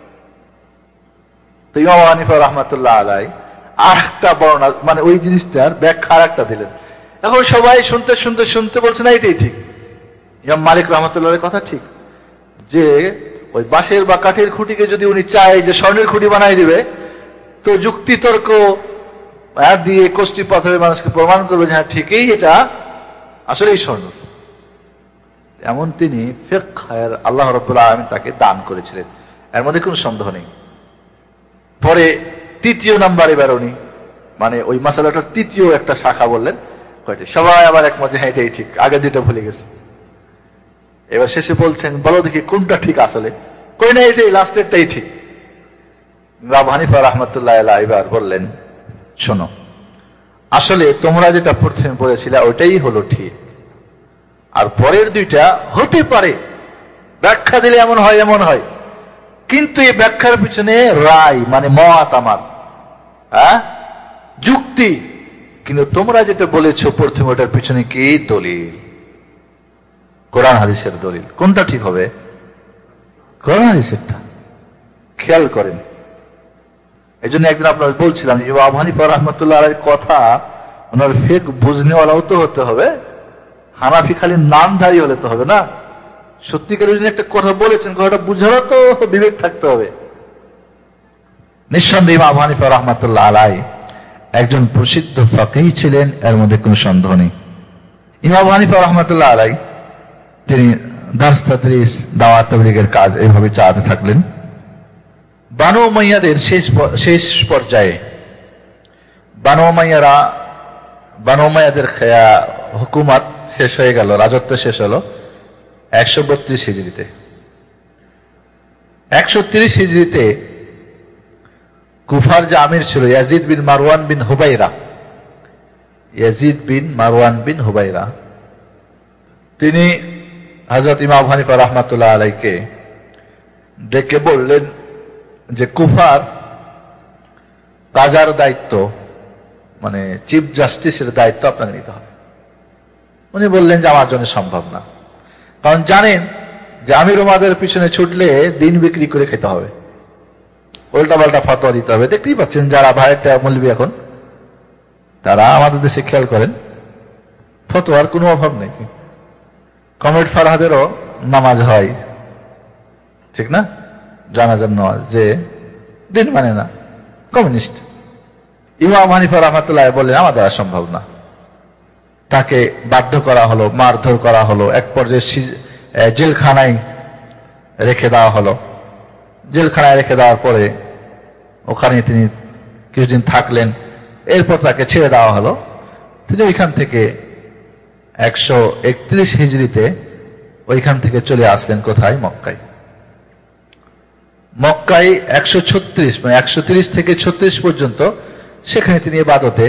তো ইমাম আবু হানিফা রাহমাতুল্লাহ আলাইহি আর একটা বর্ণনা, মানে ওই জিনিসটার ব্যাখ্যা আর একটা দিলেন। এখন সবাই শুনতে শুনতে শুনতে বলছে না এটাই ঠিক। ইমাম মালিক রাহমাতুল্লাহর কথা ঠিক, যে ওই বাঁশের বা কাঠের খুঁটিকে যদি উনি চায় যে স্বর্ণের খুঁটি বানাই দিবে, তো যুক্তি তর্ক দিয়ে কষ্টি পাথরে মানুষকে প্রমাণ করবে যে হ্যাঁ ঠিকই, এটা আসলেই স্বর্ণ। এমন তিনি ফিকহের আল্লাহ রাব্বুল আলামিন তাকে দান করেছিলেন, এর মধ্যে কোনো সন্দেহ নেই। পরে তৃতীয় নাম্বার এবার উনি মানে ওই মাসালাটার তৃতীয় একটা শাখা বললেন, কয়টি সবাই আবার একমত হ্যাঁ এটাই ঠিক, আগে দুটো ভুলে গেছে। এবার শেষে বলছেন বলো দেখি কোনটা ঠিক আসলে? কই না এটাই, লাস্টেরটাই ঠিক। আবু হানিফা রাহমাতুল্লাহ আলাইহি এবার বললেন, শোনো, আসলে তোমরা যেটা প্রথমে বলেছিলে ওইটাই হলো ঠিক, আর পরের দুইটা হতে পারে ব্যাখ্যা দিলে এমন হয় এমন হয়, কিন্তু এই ব্যাখ্যার পিছনে রায় মানে মত আমার, হ্যাঁ যুক্তি, কিন্তু তোমরা যেটা বলেছো প্রথমে ওটার পিছনে কি দলিল, কোরআন হাদিসের দলিল। কোনটা ঠিক হবে? কোরআন হাদিসেরটা। খেয়াল করেন, এই জন্য একদিন আপনার বলছিলাম যে আবু হানিফা রাহমাতুল্লাহ আলাইহির কথা ওনার ফিক বুঝনেওয়ালাও তো হতে হবে, হানাফি খালি নামধারী হলে তো হবে না। সত্যিকার যিনি একটা কথা বলেছেন, কথাটা বুঝারও তো বিবেক থাকতে হবে। নিঃসন্দেহে আবু হানিফা রাহমাতুল্লাহ আলাইহি একজন প্রসিদ্ধ ফাকিহ ছিলেন, এর মধ্যে কোনো সন্দেহ নেই। ইমাম আবু হানিফা রাহমাতুল্লাহ আলাইহি তিনি দারস তাদরিস, দাওয়াত তাবলীগের কাজ এইভাবে চালাতে থাকলেন। বানু উমাইয়াদের শেষ শেষ পর্যায়ে বানু উমাইয়ারা বানু উমাইয়াদের হুকুমত শেষ হয়ে গেল, রাজত্ব শেষ হলো একশো বত্রিশ হিজরিতে। একশো তিরিশ হিজরিতে কুফার যে আমির ছিল Yazid bin Marwan bin Hubaira, Yazid bin Marwan bin Hubaira, তিনি হযরত ইমাম আবু হানিফা রাহমাতুল্লাহ আলাইহিকে ডেকে বললেন যে কুফার কাজার দায়িত্ব মানে চিফ জাস্টিসের দায়িত্ব আপনাকে নিতে হবে। উনি বললেন যে আমার জন্য সম্ভব না, কারণ জানেন যে আমির ওমাদের পিছনে ছুটলে দিন বিক্রি করে খেতে হবে, উল্টা পাল্টা ফতোয়া দিতে হবে। দেখতেই পাচ্ছেন যারা ভাইটা মৌলবি এখন, তারা আমাদের দেশে খেয়াল করেন, ফতোয়ার কোনো অভাব নেই। কমরেড ফারহাদেরও নামাজ হয়, ঠিক না, জানাজার নামাজ, যে দিন মানে না, কমিউনিস্ট। ইমাম হানিফা রাহমাতুল্লাহ বললেন আমার দ্বারা সম্ভব না। তাকে বাধ্য করা হলো, মারধর করা হলো, এক পর্যায়ে জেলখানায় রেখে দেওয়া হলো। জেলখানায় রেখে দেওয়ার পরে ওখানে তিনি কিছুদিন থাকলেন, এরপর তাকে ছেড়ে দেওয়া হলো। তিনি ওইখান থেকে একশো একত্রিশ হিজড়িতে ওইখান থেকে চলে আসলেন কোথায়? মক্কায়। মক্কায় একশো ছত্রিশ মানে একশো তিরিশ থেকে ছত্রিশ পর্যন্ত সেখানে তিনি ইবাদতে,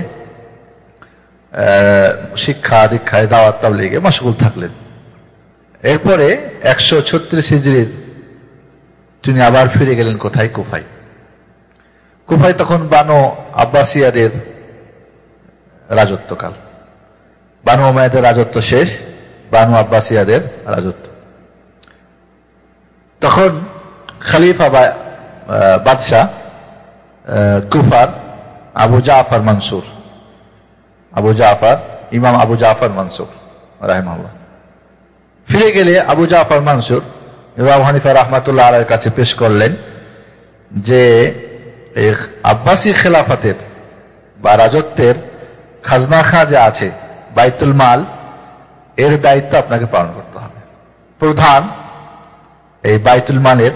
শিক্ষা দীক্ষায়, দাওয়াত তাবলীগে মশগুল থাকলেন। এরপরে একশো ছত্রিশ হিজড়ির তিনি আবার ফিরে গেলেন কোথায়? কুফায়। কুফায় তখন বানু আব্বাসিয়াদের রাজত্বকাল, বানু উমাইয়াদের রাজত্ব শেষ, বানু আব্বাসিয়াদের রাজত্ব। তখন খলিফা বা বাদশাহ কুফার আবু জাফর মনসুর, আবু জাফর ইমাম আবু জাফর মনসুর রাহিমাহুল্লাহ ফিরে গেলে আবু জাফর মনসুর ইমাম হানিফা রাহমাতুল্লাহ আলাইহির কাছে পেশ করলেন যে আব্বাসী খেলাফতের বা রাজত্বের খাজনা খা যে আছে, বাইতুল মাল, এর দায়িত্ব আপনাকে পালন করতে হবে। প্রধান এই বাইতুল মালের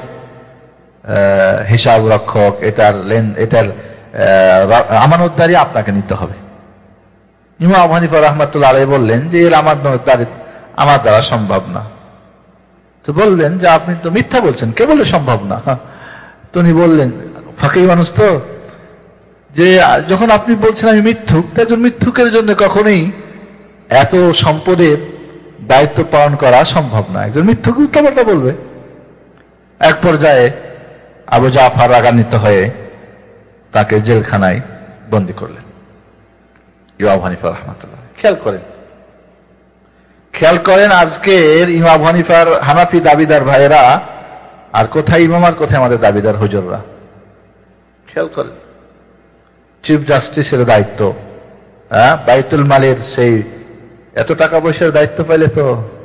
হিসাব রক্ষক, এটার লেন এটার আমানতদারি আপনাকে নিতে হবে। ইমাম আবু হানিফা রাহমাতুল্লাহ আলাইহি বললেন যে এর আমানতদারি আমার দ্বারা সম্ভব না। তো বললেন যে আপনি তো মিথ্যা বলছেন, কে বলে সম্ভব না? তো উনি বললেন, ফাঁকি মানুষ তো, যে যখন আপনি বলছেন আমি মিথ্যুক, তাই একজন মিথ্যুকের জন্য কখনোই এত সম্পদের দায়িত্ব পালন করা সম্ভব না। একজন মিথ্যুক উল্টাপাল্টা বলবে। এক পর্যায়ে আবু জাফর রাগান্বিত হয়ে তাকে জেলখানায় বন্দী করলেন ইমাম হানিফা রাহমাতুল্লাহ। খেয়াল করেন, খেয়াল করেন আজকের ইমাম হানিফার হানাফি দাবিদার ভাইয়েরা আর কোথায় ইমাম আর কোথায় আমাদের দাবিদার হুজুররা। খেয়াল করেন, চিফ জাস্টিসের দায়িত্ব, হ্যাঁ, বাইতুল মালের সেই এত টাকা পয়সার দায়িত্ব পাইলে তো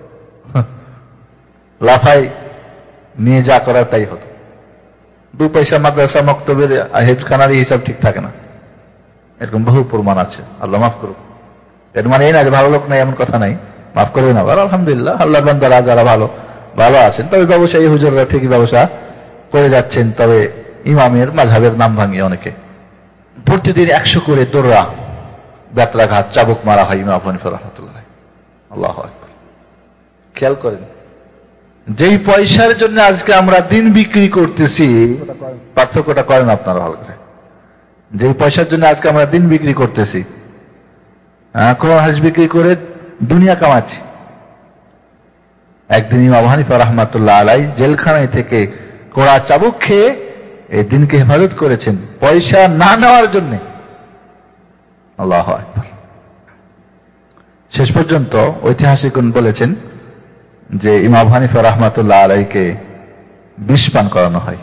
লাফাই নিয়ে যা করার তাই হতো। দু পয়সা মাদ্রাসা মক্তবের হেফখানারই হিসাব ঠিক থাকে না, এরকম বহু প্রমাণ আছে। আল্লাহ মাফ করুক। এর মানে এই না যে ভালো লোক নাই, এমন কথা নাই, মাফ করবেন আবার। আলহামদুলিল্লাহ, আল্লাহ বান্দারা যারা ভালো ভালো আছেন, তবে ব্যবসায়ী হুজুররা ঠিকই ব্যবসা করে যাচ্ছেন। তবে ইমামের মাযহাবের নাম ভাঙিয়ে অনেকে প্রতিদিন একশো করে দোররা, বেত্রাঘাত, চাবুক মারা হয় ইমাম হানিফা রাহমাতুল্লাহ। আল্লাহু আকবার। খেয়াল করেন, যেই পয়সার জন্য আজকে আমরা দিন বিক্রি করতেছি, পার্থক্যটা করেন আপনারা ভালো করে। যেই পয়সার জন্য আজকে আমরা দিন বিক্রি করতেছি, হ্যাঁ, কোরআন হাদিস বিক্রি করে দুনিয়া কামাচ্ছি, একদিন ইমাম হানিফা রাহমাতুল্লাহ আলাইহি জেলখানায় থেকে কোড়া চাবুক খেয়ে এই দিনকে হেফাজত করেছেন পয়সা না নেওয়ার জন্য। আল্লাহু আকবার। শেষ পর্যন্ত ঐতিহাসিকগণ বলেছেন যে ইমাম হানিফা রাহমাতুল্লাহ আলাইহিকে বিষ পান করানো হয়,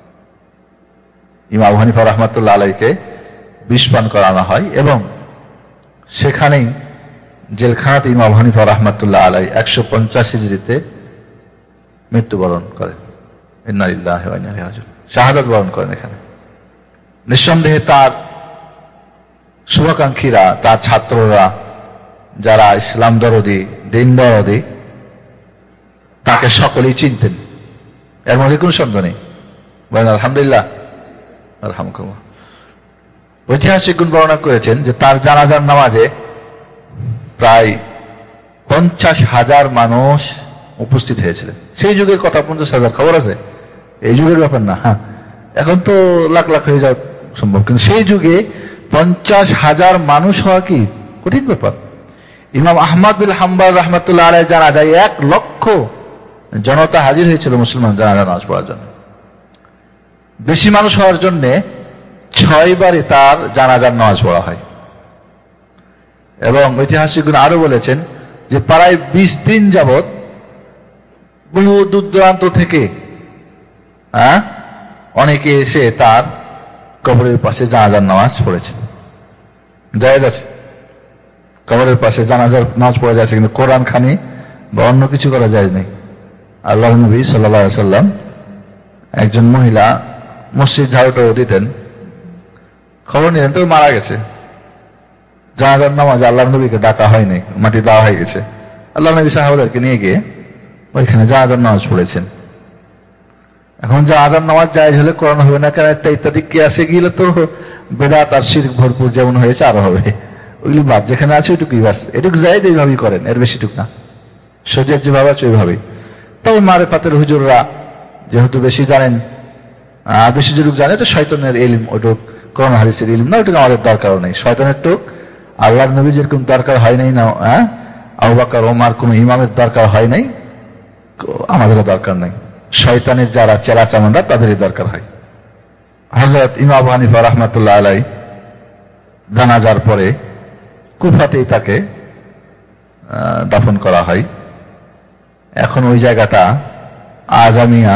ইমাম হানিফা রাহমাতুল্লাহ আলাইহিকে বিষ পান করানো হয় এবং সেখানেই জেলখানাতে ইমাম হানিফা রাহমাতুল্লাহ আলাইহি একশো পঞ্চাশ হিজরিতে মৃত্যুবরণ করেন। ইন্না লিল্লাহি ওয়া ইন্না ইলাইহি রাজিউন, শাহাদাত বরণ করেন এখানে। নিঃসন্দেহে তার শুভাকাঙ্ক্ষীরা, তার ছাত্ররা, যারা ইসলাম দরদি, দিন দরদি, তাকে সকলেই চিনতেন, এর মধ্যে কোন সন্দেহ নেই। বলেন আলহামদুলিল্লাহ। আলহামদুলিল্লাহ। ঐতিহাসিকগণ বর্ণনা করেছেন যে তার জানাজার নামাজে প্রায় পঞ্চাশ হাজার মানুষ উপস্থিত হয়েছিলেন। সেই যুগের কথা, পঞ্চাশ হাজার খবর আছে, এই যুগের ব্যাপার না। হ্যাঁ, এখন তো লাখ লাখ হয়ে যাওয়া সম্ভব, কিন্তু সেই যুগে পঞ্চাশ হাজার মানুষ হওয়া কি কঠিন ব্যাপার। ইমাম আহমদ বিন হাম্বল রাহমাতুল্লাহ আলাইহি জানাজায় এক লক্ষ জনতা হাজির হয়েছিল মুসলমান জানাজা নামাজ পড়ার জন্য। বেশি মানুষ হওয়ার জন্য ছয়বারই তার জানাজার নামাজ পড়া হয়। এবং ঐতিহাসিকগণ আরো বলেছেন যে প্রায় বিশ দিন যাবৎ বহু দূর দূরান্ত থেকে হ্যাঁ অনেকে এসে তার কবরের পাশে জানাজার নামাজ পড়েছে। জায়েজ আছে, কবরের পাশে জানাজার নামাজ পড়া যাচ্ছে, কিন্তু কোরআন খানি বা অন্য কিছু করা যায় নাই। আল্লাহ নবী সাল্লাল্লাহু আলাইহি সাল্লাম একজন মহিলা মসজিদ ঝাড়ুটা দিতেন, খবর নিলেন তো মারা গেছে, জানাজার নামাজ আল্লাহ নবীকে ডাকা হয়নি, মাটি দেওয়া হয়ে গেছে। আল্লাহ নবী সাহাবাদেরকে নিয়ে গিয়ে ওইখানে জানাজার নামাজ পড়েছেন। এখন জানাজার নামাজ জায়েজ হলে কোরআন হবে না কেন একটা ইত্যাদি কিয়াসে গেলে তো বেদাত আর শিরক ভরপুর যেমন হয়েছে আরো হবে। ওইগুলি বাদ, যেখানে আছে ওইটুকুই বাস, এটুকু জায়েজ এইভাবেই করেন, এর বেশিটুক না। শরীয়ত যেভাবে আছে ওইভাবেই। তবে মারেফাতের হুজুররা যেহেতু বেশি জানেন, আহ বেশি যেটুক জানে এটা শয়তানের ইলম, ওইটুক কোরআন হাদিসের ইলম না, ওইটুকু আমাদের দরকারও নেই। শয়তানের টুক আল্লাহর নবী যেরকম দরকার হয় নাই না, হ্যাঁ আবু বকর ওমর কোন ইমামের দরকার হয় নাই, আমাদেরও দরকার নাই। শয়তানের যারা চেলা চামড়া তাদেরই দরকার হয়। হযরত ইমাম আবু হানিফা রাহমাতুল্লাহ আলাইহি জানাজার পরে কুফাতেই তাকে দাফন করা হয়। এখন ওই জায়গাটা আজামিয়া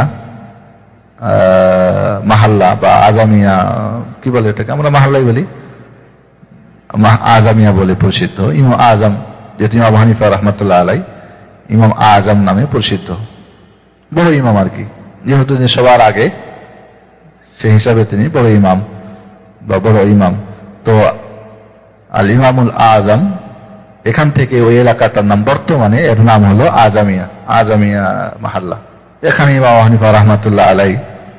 মাহাল্লা বা আজামিয়া কি বলে এটাকে, আমরা মাহাল্লাই বলি, আজামিয়া বলে প্রসিদ্ধ। ইমাম আজম, যেহেতু ইমাম আবু হানিফা রাহমাতুল্লাহ আলাইহি ইমাম আজম নামে প্রসিদ্ধ, বড় ইমাম আর কি, যেহেতু তিনি সবার আগে সেই হিসাবে তিনি বড় ইমাম বা বড় ইমাম। তো আল ইমামুল আজম, এখান থেকে ওই এলাকাটার নাম বর্তমানে এর নাম হলো আজামিয়া, আজামিয়া মাহাল্লা। এখানে ইমাম আবু হানিফা রাহমাতুল্লাহ আলাইহি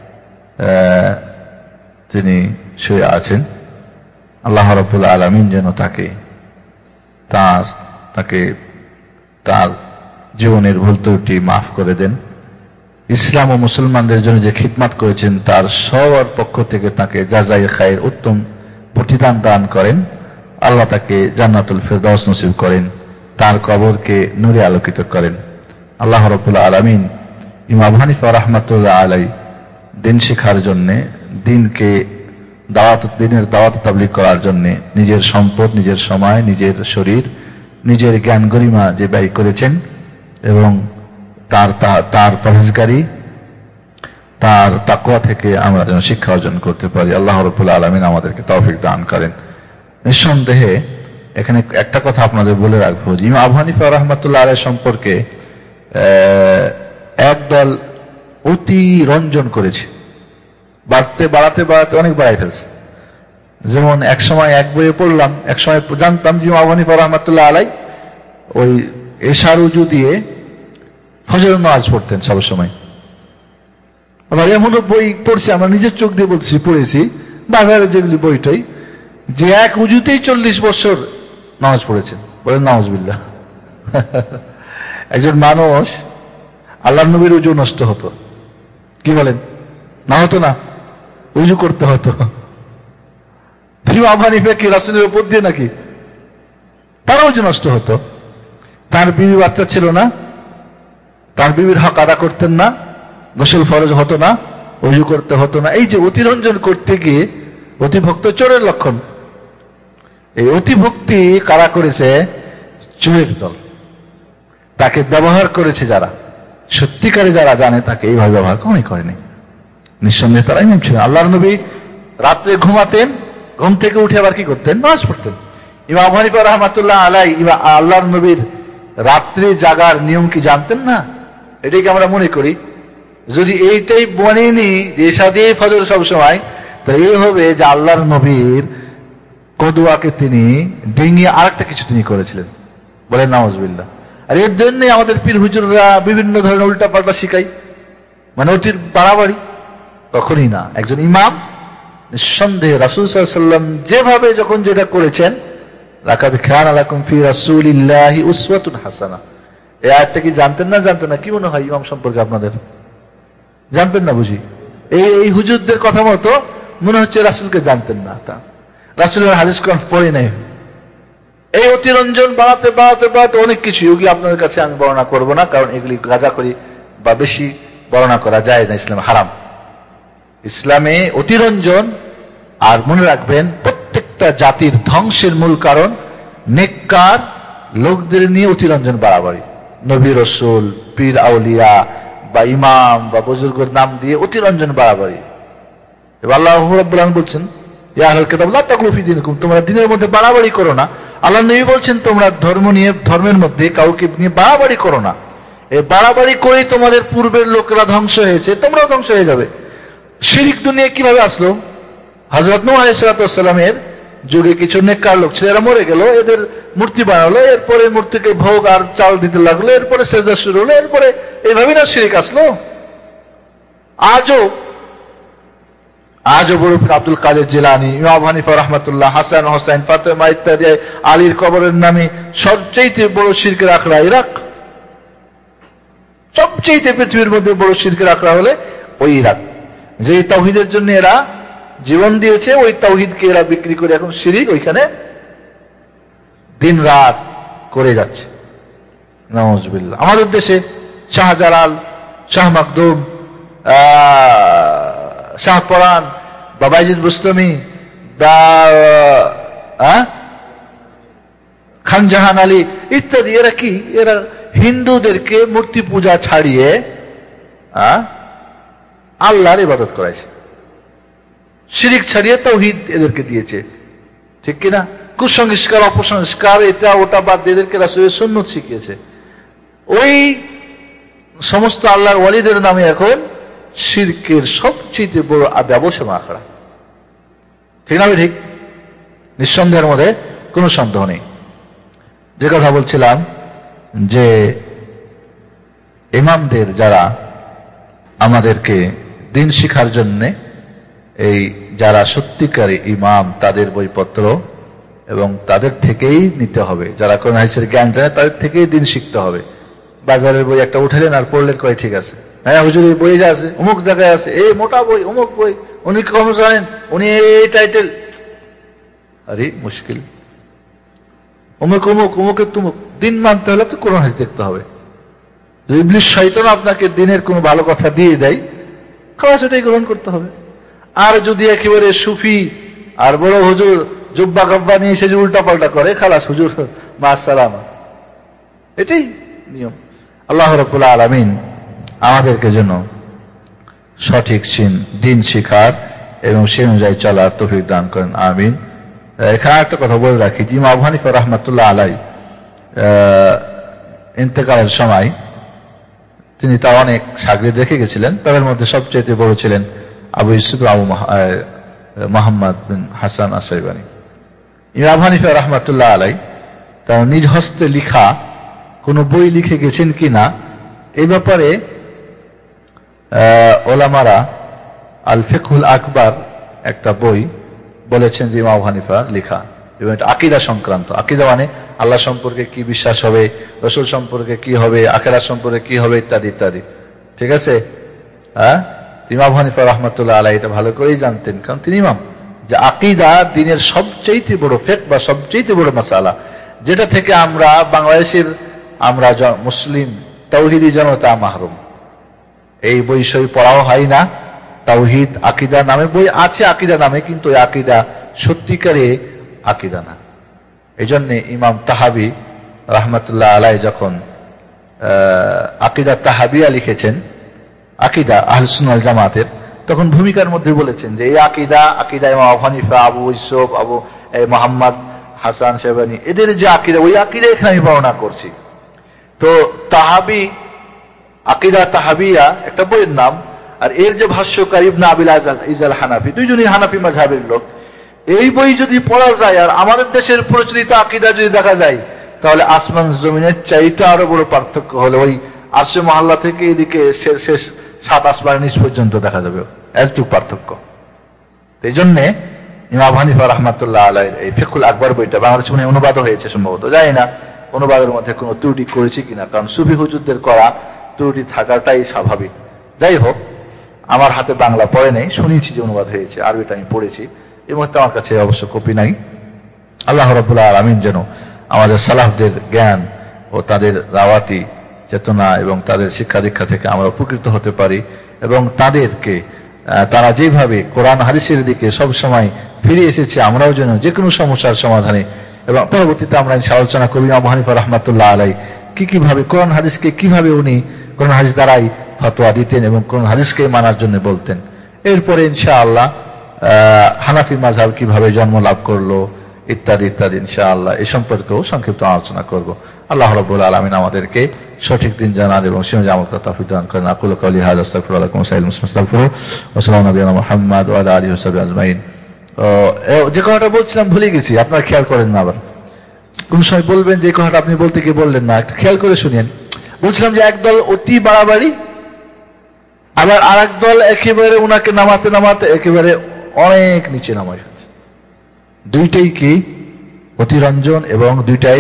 তিনি শুয়ে আছেন। আল্লাহ রাব্বুল আলামিন যেন তাকে তার তাকে তার জীবনের ভুল ত্রুটি মাফ করে দেন। ইসলাম ও মুসলমানদের জন্য যে খিদমত করেছেন তার সবার পক্ষ থেকে তাকে জাযায়ে খায়ের উত্তম প্রতিদান দান করেন। আল্লাহ তাকে জান্নাতুল ফেরদাউস নসিব করেন, তার কবরকে নূরে আলোকিত করেন। আল্লাহ রাব্বুল আলামিন ইমাম আবু হানিফা রাহমাতুল্লাহ আলাইহি দিন শেখার জন্য, দিনকে দাওয়াত দিনের দাওয়াত তাবলীগ করার জন্য নিজের সম্পদ, নিজের সময়, নিজের শরীর, নিজের জ্ঞান গরিমা যে ব্যয় করেছেন এবং তার তার পরহেজগারি, তার তাকওয়া থেকে আমরা যেন শিক্ষা অর্জন করতে পারি। আল্লাহ রাব্বুল আলামিন আমাদেরকে তৌফিক দান করেন। নিঃসন্দেহে এখানে একটা কথা আপনাদের বলে রাখবো, ইমাম আবু হানিফা রাহমাতুল্লাহ আলাইহি সম্পর্কে একদল অতি রঞ্জন করেছে, বাড়তে বাড়াতে বাড়াতে অনেক বাড়াই ফেলছে। যেমন এক সময় এক বইয়ে পড়লাম, এক সময় জানতাম যে ইমাম আবু হানিফা রাহমাতুল্লাহ আলাইহি ওই এশার উজু দিয়ে ফজরের নামাজ পড়তেন সব সময়। আবার এমনও বই পড়ছি, আমরা নিজের চোখ দিয়ে বলছি, পড়েছি বাজারে যেগুলি বইটাই, যে এক উজুতেই চল্লিশ বছর নামাজ পড়েছেন। বলেন নাউজুবিল্লাহ। একজন মানুষ, আল্লাহ নবীর উজু নষ্ট হতো, কি বলেন, না হতো না, উজু করতে হতো। ইমাম আবু হানিফা কি রাসূলের উপর দিয়ে নাকি, তার উজু নষ্ট হতো। তার বিবি বাচ্চা ছিল না, তার বিবির হক আদা করতেন না, গোসল ফরজ হতো না, উজু করতে হতো না। এই যে অতিরঞ্জন করতে গিয়ে অতিভক্ত চোরের লক্ষণ। এই অতিভক্তি কারা করেছে? চোরের দল। তাকে ব্যবহার করেছে যারা, সত্যিকারে যারা জানে তাকে এইভাবে ব্যবহার কখনই করেনি। নিঃসন্দেহে তারাই ইমাম ছিলেন। আল্লাহর নবী রাত্রে ঘুমাতেন, ঘুম থেকে উঠে আবার কি করতেন? নামাজ পড়তেন। ইমাম আবু হানিফা রাহমাতুল্লাহ আলাইহি আল্লাহর নবীর রাত্রে জাগার নিয়ম কি জানতেন না? এটাকে আমরা মনে করি যদি এইটাই বনেনি যে এশা দিয়ে ফজর সব সময়, তো এই হবে যে আল্লাহর নবীর কদুয়াকে তিনি ডিঙিয়ে আরেকটা কিছু তিনি করেছিলেন। বলেন নাউজুবিল্লাহ। আর এর জন্যই আমাদের পীর হুজুররা বিভিন্ন ধরনের উল্টা পাল্টা শিখাই, মানে ওটির বাড়াবাড়ি। তখনই না, একজন ইমাম নিঃসন্দেহে রাসূল সাল্লাল্লাহু আলাইহি ওয়াসাল্লাম যেভাবে যখন যেটা করেছেন, লাকাদ কানা লাকুম ফি রাসূলিল্লাহি উসওয়াতুন হাসানাহ, এই আয়াতটা কি জানতেন না? জানতেন না? কি মনে হয় ইমাম সম্পর্কে আপনাদের? জানতেন না বুঝি? এই এই হুজুরদের কথা মতো মনে হচ্ছে রাসূলকে জানতেন না, তা রাসূলের হাদিস কোরআন পড়ে নাই। এই অতিরঞ্জন বাড়াতে বাড়াতে বাড়াতে অনেক কিছু, এগুলি আপনাদের কাছে আমি বর্ণনা করব না, কারণ এগুলি গাজা করি বা বেশি বর্ণনা করা যায় না, ইসলামে হারাম। ইসলামে অতিরঞ্জন, আর মনে রাখবেন প্রত্যেকটা জাতির ধ্বংসের মূল কারণ নেককার লোকদের নিয়ে অতিরঞ্জন বাড়াবাড়ি। নবী রাসূল, পীর আউলিয়া, বা ইমাম বা বুজুর্গের নাম দিয়ে অতিরঞ্জন বাড়াবাড়ি। এবার আল্লাহ রাব্বুল আলামিন বলছেন, ইয়া আহলাল কিতাব লা তাগলু ফি দীনিকুম, তোমরা দিনের মধ্যে বাড়াবাড়ি করো না। আল্লাহ নবী বলছেন, তোমরা ধর্ম নিয়ে, ধর্মের মধ্যে কাউকে নিয়ে বাড়াবাড়ি করো না। এই বাড়াবাড়ি করেই তোমাদের পূর্বের লোকেরা ধ্বংস হয়েছে, তোমরাও ধ্বংস হয়ে যাবে। শিরিক দুনিয়া কিভাবে আসলো? হযরত নূহ আলাইহিস সালামের যুগে কিছু নেককার লোক ছিল, এরা মরে গেল, এদের মূর্তি বানালো, এরপরে মূর্তিকে ভোগ আর চাল দিতে লাগলো, এরপরে সেজদা শুরু হলো, এরপরে এইভাবেই না শিরিক আসলো। আজও আজও বড় আব্দুল কাদের জিলানী, ইমাম আবু হানিফা রাহমাতুল্লাহ, হাসান হোসেন, ফাতেমা ইত্যাদি আলীর কবরের নামে সবচেয়ে বড় শিরকের আখড়া ইরাক। সবচেয়ে পৃথিবীর মধ্যে বড় শিরকের আখড়া হলে ওই ইরাক, যে তাওহীদের জন্য এরা জীবন দিয়েছে, ওই তাওহীদকে এরা বিক্রি করে এখন শিরিক ওইখানে দিন রাত করে যাচ্ছে। নাউযুবিল্লাহ। আমাদের দেশে শাহজালাল, শাহ মাকদুম, শাহ পরান বা বাইজিদ বুস্তামি বা খান জাহান আলী ইত্যাদি, এরা কি, এরা হিন্দুদেরকে মূর্তি পূজা ছাড়িয়ে আল্লাহর ইবাদত করাইছে, শিরিক ছাড়িয়ে তাওহীদ এদেরকে দিয়েছে, ঠিক কিনা? কুসংস্কার, অপসংস্কার, এটা ওটা বাদ দিয়ে এদেরকে রাসূলের সুন্নাত শিখিয়েছে। ওই সমস্ত আল্লাহর ওয়ালিদের নামে এখন শিরকের সবচেয়ে বড় ব্যবসা আখড়া, ঠিক না? ঠিক, নিঃসন্দেহের মধ্যে কোনো সন্দেহ নেই। যে কথা বলছিলাম যে ইমামদের যারা আমাদেরকে দিন শিখার জন্য, এই যারা সত্যিকারী ইমাম, তাদের বইপত্র এবং তাদের থেকেই নিতে হবে। যারা কোরআন হাদিসের জ্ঞান জানে তাদের থেকেই দিন শিখতে হবে। বাজারের বই একটা উঠালেন আর পড়লেন, কয় ঠিক আছে, হ্যাঁ হুজুর এই বই যা আছে অমুক জায়গায় আছে, এই মোটা বই, অমুক বই, উনি কম জানেন, উনি এই টাইটেল, আরে মুশকিল। অমুক অমুক অমুকের তুমুক, দিন মানতে হলে তো কোরআন হাদিস দেখতে হবে। যদি ইবলিস শয়তান আপনাকে দিনের কোনো ভালো কথা দিয়ে দেয়, খালাস ওটাই গ্রহণ করতে হবে। আর যদি একেবারে সুফি আর বড় হুজুর জুব্বা গাব্বা নিয়ে এসে যে উল্টা পাল্টা করে, খালাস হুজুর মা সালামা, এটাই নিয়ম। আল্লাহ রাব্বুল আলামিন আমাদেরকে যেন সঠিক দিন শিখার এবং সে অনুযায়ী চলার তৌফিক দান করেন, আমিন। এখানে একটা কথা বলে রাখি, ইমাম আবু হানিফা রাহমাতুল্লাহ আলাইহি ইন্তেকালের সময় তিনি তার অনেক শাগির্দ রেখে গেছিলেন, তাদের মধ্যে সবচেয়ে বড় ছিলেন আবু ইউসুফ আবু মুহাম্মদ বিন হাসান আশ-শাইবানী। ইমাম আবু হানিফা রাহমাতুল্লাহ আলাইহি তার নিজ হস্তে লিখা কোন বই লিখে গেছেন কিনা এই ব্যাপারে ওলামারা আল ফিকহুল আকবার একটা বই বলেছেন যে ইমাম আবু হানিফা লিখা, এবং এটা আকীদা সংক্রান্ত। আকীদা মানে আল্লাহ সম্পর্কে কি বিশ্বাস হবে, রাসূল সম্পর্কে কি হবে, আখিরাত সম্পর্কে কি হবে, ইত্যাদি ইত্যাদি, ঠিক আছে? হ্যাঁ, ইমাম আবু হানিফা রাহমাতুল্লাহ আলাইহি এটা ভালো করেই জানতেন, কারণ তিনি ইমাম, যে আকীদা দিনের সবচেয়ে বড় ফিকহ বা সবচেয়ে বড় মাসালা, যেটা থেকে আমরা বাংলাদেশের আমরা মুসলিম তাওহীদি জনতা মাহরুম। এই বই সই পড়াও হয় না। তাওহীদ আকীদা নামে বই আছে, আকীদা নামে, কিন্তু এই আকীদা সত্যিকারে আকীদা না। এই জন্য ইমাম তাহাবি রাহমাতুল্লাহ আলাইহি যখন আকীদা তাহাবিয়া লিখেছেন, আকীদা আহলে সুন্নাহ ওয়াল জামাতের, তখন ভূমিকার মধ্যে বলেছেন যে এই আকীদা, আকীদা ইমাম আবু হানিফা, আবু ইউসুফ, আবু মুহাম্মদ হাসান শাইবানী, এদের যে আকীদা, ওই আকীদা এখানে আমি বর্ণনা করছি। তো তাহাবি, আকীদা তাহাবিয়া একটা বইয়ের নাম, আর এর যে ভাষ্যকার ইবনে আবিল ইজাল হানাফি, দুইজনই হানাফি মাযহাবের লোক। এই বই যদি পড়া যায় আর আমাদের দেশের প্রচলিত আকীদা যদি দেখা যায়, তাহলে আসমান জমিনের চাইতে আরো বড় পার্থক্য হলো ওই আরশে মহল্লা থেকে এদিকে শেষ সাত আসমানের নিচ পর্যন্ত দেখা যাবে, এতটুকু পার্থক্য। এই জন্য ইমাম আবু হানিফা রাহমাতুল্লাহ আলাইহির এই ফিকহুল আকবার বইটা বাংলাদেশে মনে অনুবাদ হয়েছে সম্ভবত, জানি না অনুবাদের মধ্যে কোনো ত্রুটি করেছি কিনা, কারণ সুফি হুজুরদের করা ত্রুটি থাকাটাই স্বাভাবিক। যাই হোক, আমার হাতে বাংলা পড়ে নেই, শুনেছি যে অনুবাদ হয়েছে, আরবিটা আমি পড়েছি। এই মুহূর্তে আমার কাছে অবশ্য কপি নাই। আল্লাহ রাব্বুল আলামিন যেন আমাদের সালাফদের জ্ঞান ও তাদের দাওয়াতি চেতনা এবং তাদের শিক্ষা দীক্ষা থেকে আমরা উপকৃত হতে পারি, এবং তাদেরকে তারা যেভাবে কোরআন হাদিসের দিকে সব সময় ফিরে এসেছে, আমরাও যেন যে কোনো সমস্যার সমাধানে, এবং পরবর্তীতে আমরা আলোচনা করি আবু হানিফা রাহমাতুল্লাহ আলাইহি কি কিভাবে কোরআন হাদিসকে কিভাবে উনি কোরআন হাদিস দ্বারাই ফতোয়া দিতেন এবং কোন হাদিসকে মানার জন্য বলতেন। এরপরে ইনশাআল্লাহ হানাফি মাযহাব কিভাবে জন্ম লাভ করলো ইত্যাদি ইত্যাদি ইনশাআল্লাহ এই সম্পর্কেও সংক্ষিপ্ত আলোচনা করব। আল্লাহ রাব্বুল আলামিন আমাদেরকে সঠিক দিন জানার এবং সে আমল করার তৌফিক দান করেন। আকুলু কাওলি হাযা আস্তাগফিরুল্লাহ লাকুম ওয়া সাইয়্যিদুল মুসলিমিন আস্তাগফিরুহু ওয়া সাল্লাল্লাহু আলা মুহাম্মাদ ওয়া আলা আলিহি ওয়া সাহবিহি আজমাইন। যে কথাটা বলছিলাম ভুলে গেছি, আপনারা খেয়াল করেন না, আবার কোন সময় বলবেন যে কথাটা আপনি বলতে গিয়ে বললেন না, একটু খেয়াল করে শুনেন। বলছিলাম যে একদল অতি বাড়াবাড়ি, আবার আর এক দল একেবারে উনাকে নামাতে নামাতে একেবারে অনেক নিচে নামাই ফেলছে। দুইটাই কি অতিরঞ্জন এবং দুইটাই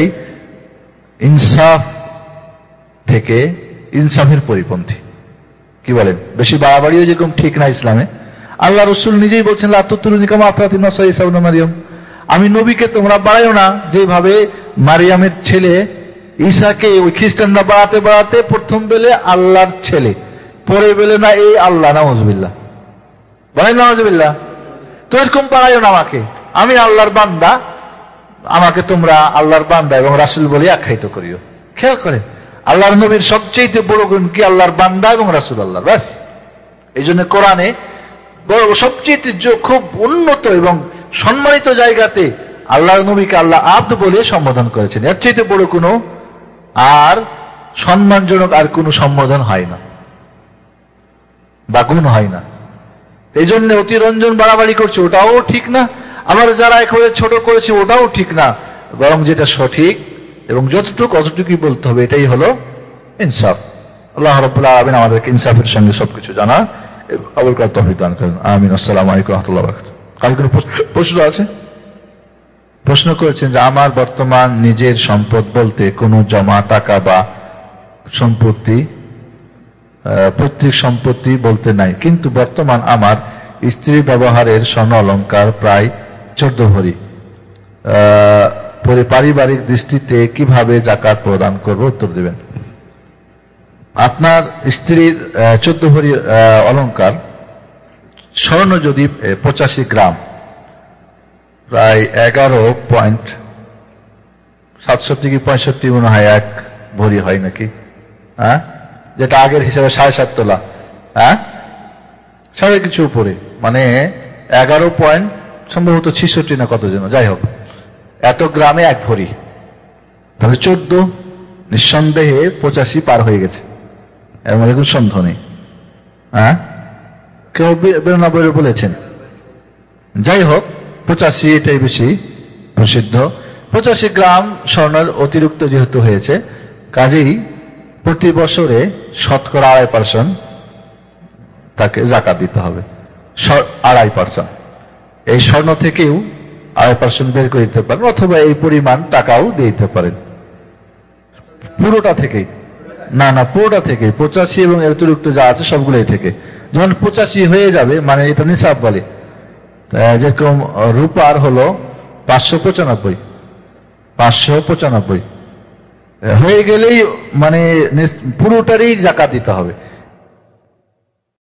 ইনসাফ থেকে ইনসাফের পরিপন্থী। কি বলেন? বেশি বাড়াবাড়িও যেরকম ঠিক না ইসলামে। আল্লাহ রসুল নিজেই বলছেন মারিয়াম, আমি নবীকে তোমরা বাড়াইও না যেভাবে মারিয়ামের ছেলে ঈসাকে ওই খ্রিস্টানরা বাড়াতে বাড়াতে প্রথম বেলে আল্লাহর ছেলে, পরে বেলে না এই আল্লাহ, নাউযুবিল্লাহ বলেন নাউযুবিল্লাহ। তো এরকম বাড়াইও না আমাকে, আমি আল্লাহর বান্দা, আমাকে তোমরা আল্লাহর বান্দা এবং রাসূল বলে আখ্যায়িত করিও। খেয়াল করেন, আল্লাহর নবীর সবচেয়ে বড় গুণ কি? আল্লাহর বান্দা এবং রাসূল আল্লাহ, ব্যাস। এই জন্য কোরআনে সবচেয়ে খুব উন্নত এবং সম্মানিত জায়গাতে আল্লাহর নবীকে আল্লাহ আব্দ বলে সম্বোধন করেছেন। এর চাইতে বড় কোনো আর সম্মানজনক আর কোনো সম্বোধন হয় না বা গুণ হয় না। এই জন্য অতিরঞ্জন বাড়াবাড়ি করছে ওটাও ঠিক না, আবার যারা একেবারে ছোট করেছে ওটাও ঠিক না, বরং যেটা সঠিক এবং যতটুকু অতটুকুই বলতে হবে, এটাই হলো ইনসাফ। আল্লাহ রাব্বুল আলামিন আমাদেরকে ইনসাফের সঙ্গে সবকিছু জানা আমল করার তৌফিক দান করেন। আমিন। আসসালামু আলাইকুম ওয়া রাহমাতুল্লাহি ওয়া বারাকাতুহু। কার কোনো প্রশ্ন আছে? প্রশ্ন করেছেন যে আমার বর্তমান নিজের সম্পদ বলতে কোনো জমা টাকা বা সম্পত্তি, পৈতৃক সম্পত্তি বলতে নাই, কিন্তু বর্তমান আমার স্ত্রী ব্যবহারের স্বর্ণ অলংকার প্রায় চোদ্দ ভরি, পারিবারিক দৃষ্টিতে কিভাবে যাকাত প্রদান করব? উত্তর দেবেন। আপনার স্ত্রীর চোদ্দ ভরি অলংকার স্বর্ণ যদি পঁচাশি গ্রাম, প্রায় এগারো পয়েন্ট সাতষট্টি কি পঁয়ষট্টি মনে হয় এক ভরি হয় নাকি, হ্যাঁ, যেটা আগের হিসাবে সাড়ে সাত তোলা, হ্যাঁ সাড়ে কিছু উপরে, মানে এগারো পয়েন্ট সম্ভবত ছিষট্টি না কত যেন, যাই হোক এত গ্রামে এক ভরি, তাহলে চোদ্দ, নিঃসন্দেহে পঁচাশি পার হয়ে গেছে, এর মধ্যে কোনো সন্দেহ নেই। হ্যাঁ, কেউ বিরানব্বই বলেছেন, যাই হোক পঁচাশি এটাই বেশি প্রসিদ্ধ। পঁচাশি গ্রাম স্বর্ণের অতিরিক্ত যেহেতু হয়েছে, কাজেই প্রতি বছরে শতকরা আড়াই পার্সেন্ট তাকে যাকাত দিতে হবে। আড়াই পার্সেন্ট এই স্বর্ণ থেকেও আড়াই পার্সেন্ট বের করে দিতে পারেন, অথবা এই পরিমাণ টাকাও দিয়ে দিতে পারেন। পুরোটা থেকেই না, না পুরোটা থেকে পঁচাশি এবং এর অতিরিক্ত যা আছে সবগুলোই থেকে। যখন পঁচাশি হয়ে যাবে, মানে এটা নিসাব বলে, যেরকম রূপার হলো পাঁচশো পঁচানব্বই পাঁচশো পঁচানব্বই হয়ে গেলেই মানে পুরোটারই যাকাত দিতে হবে।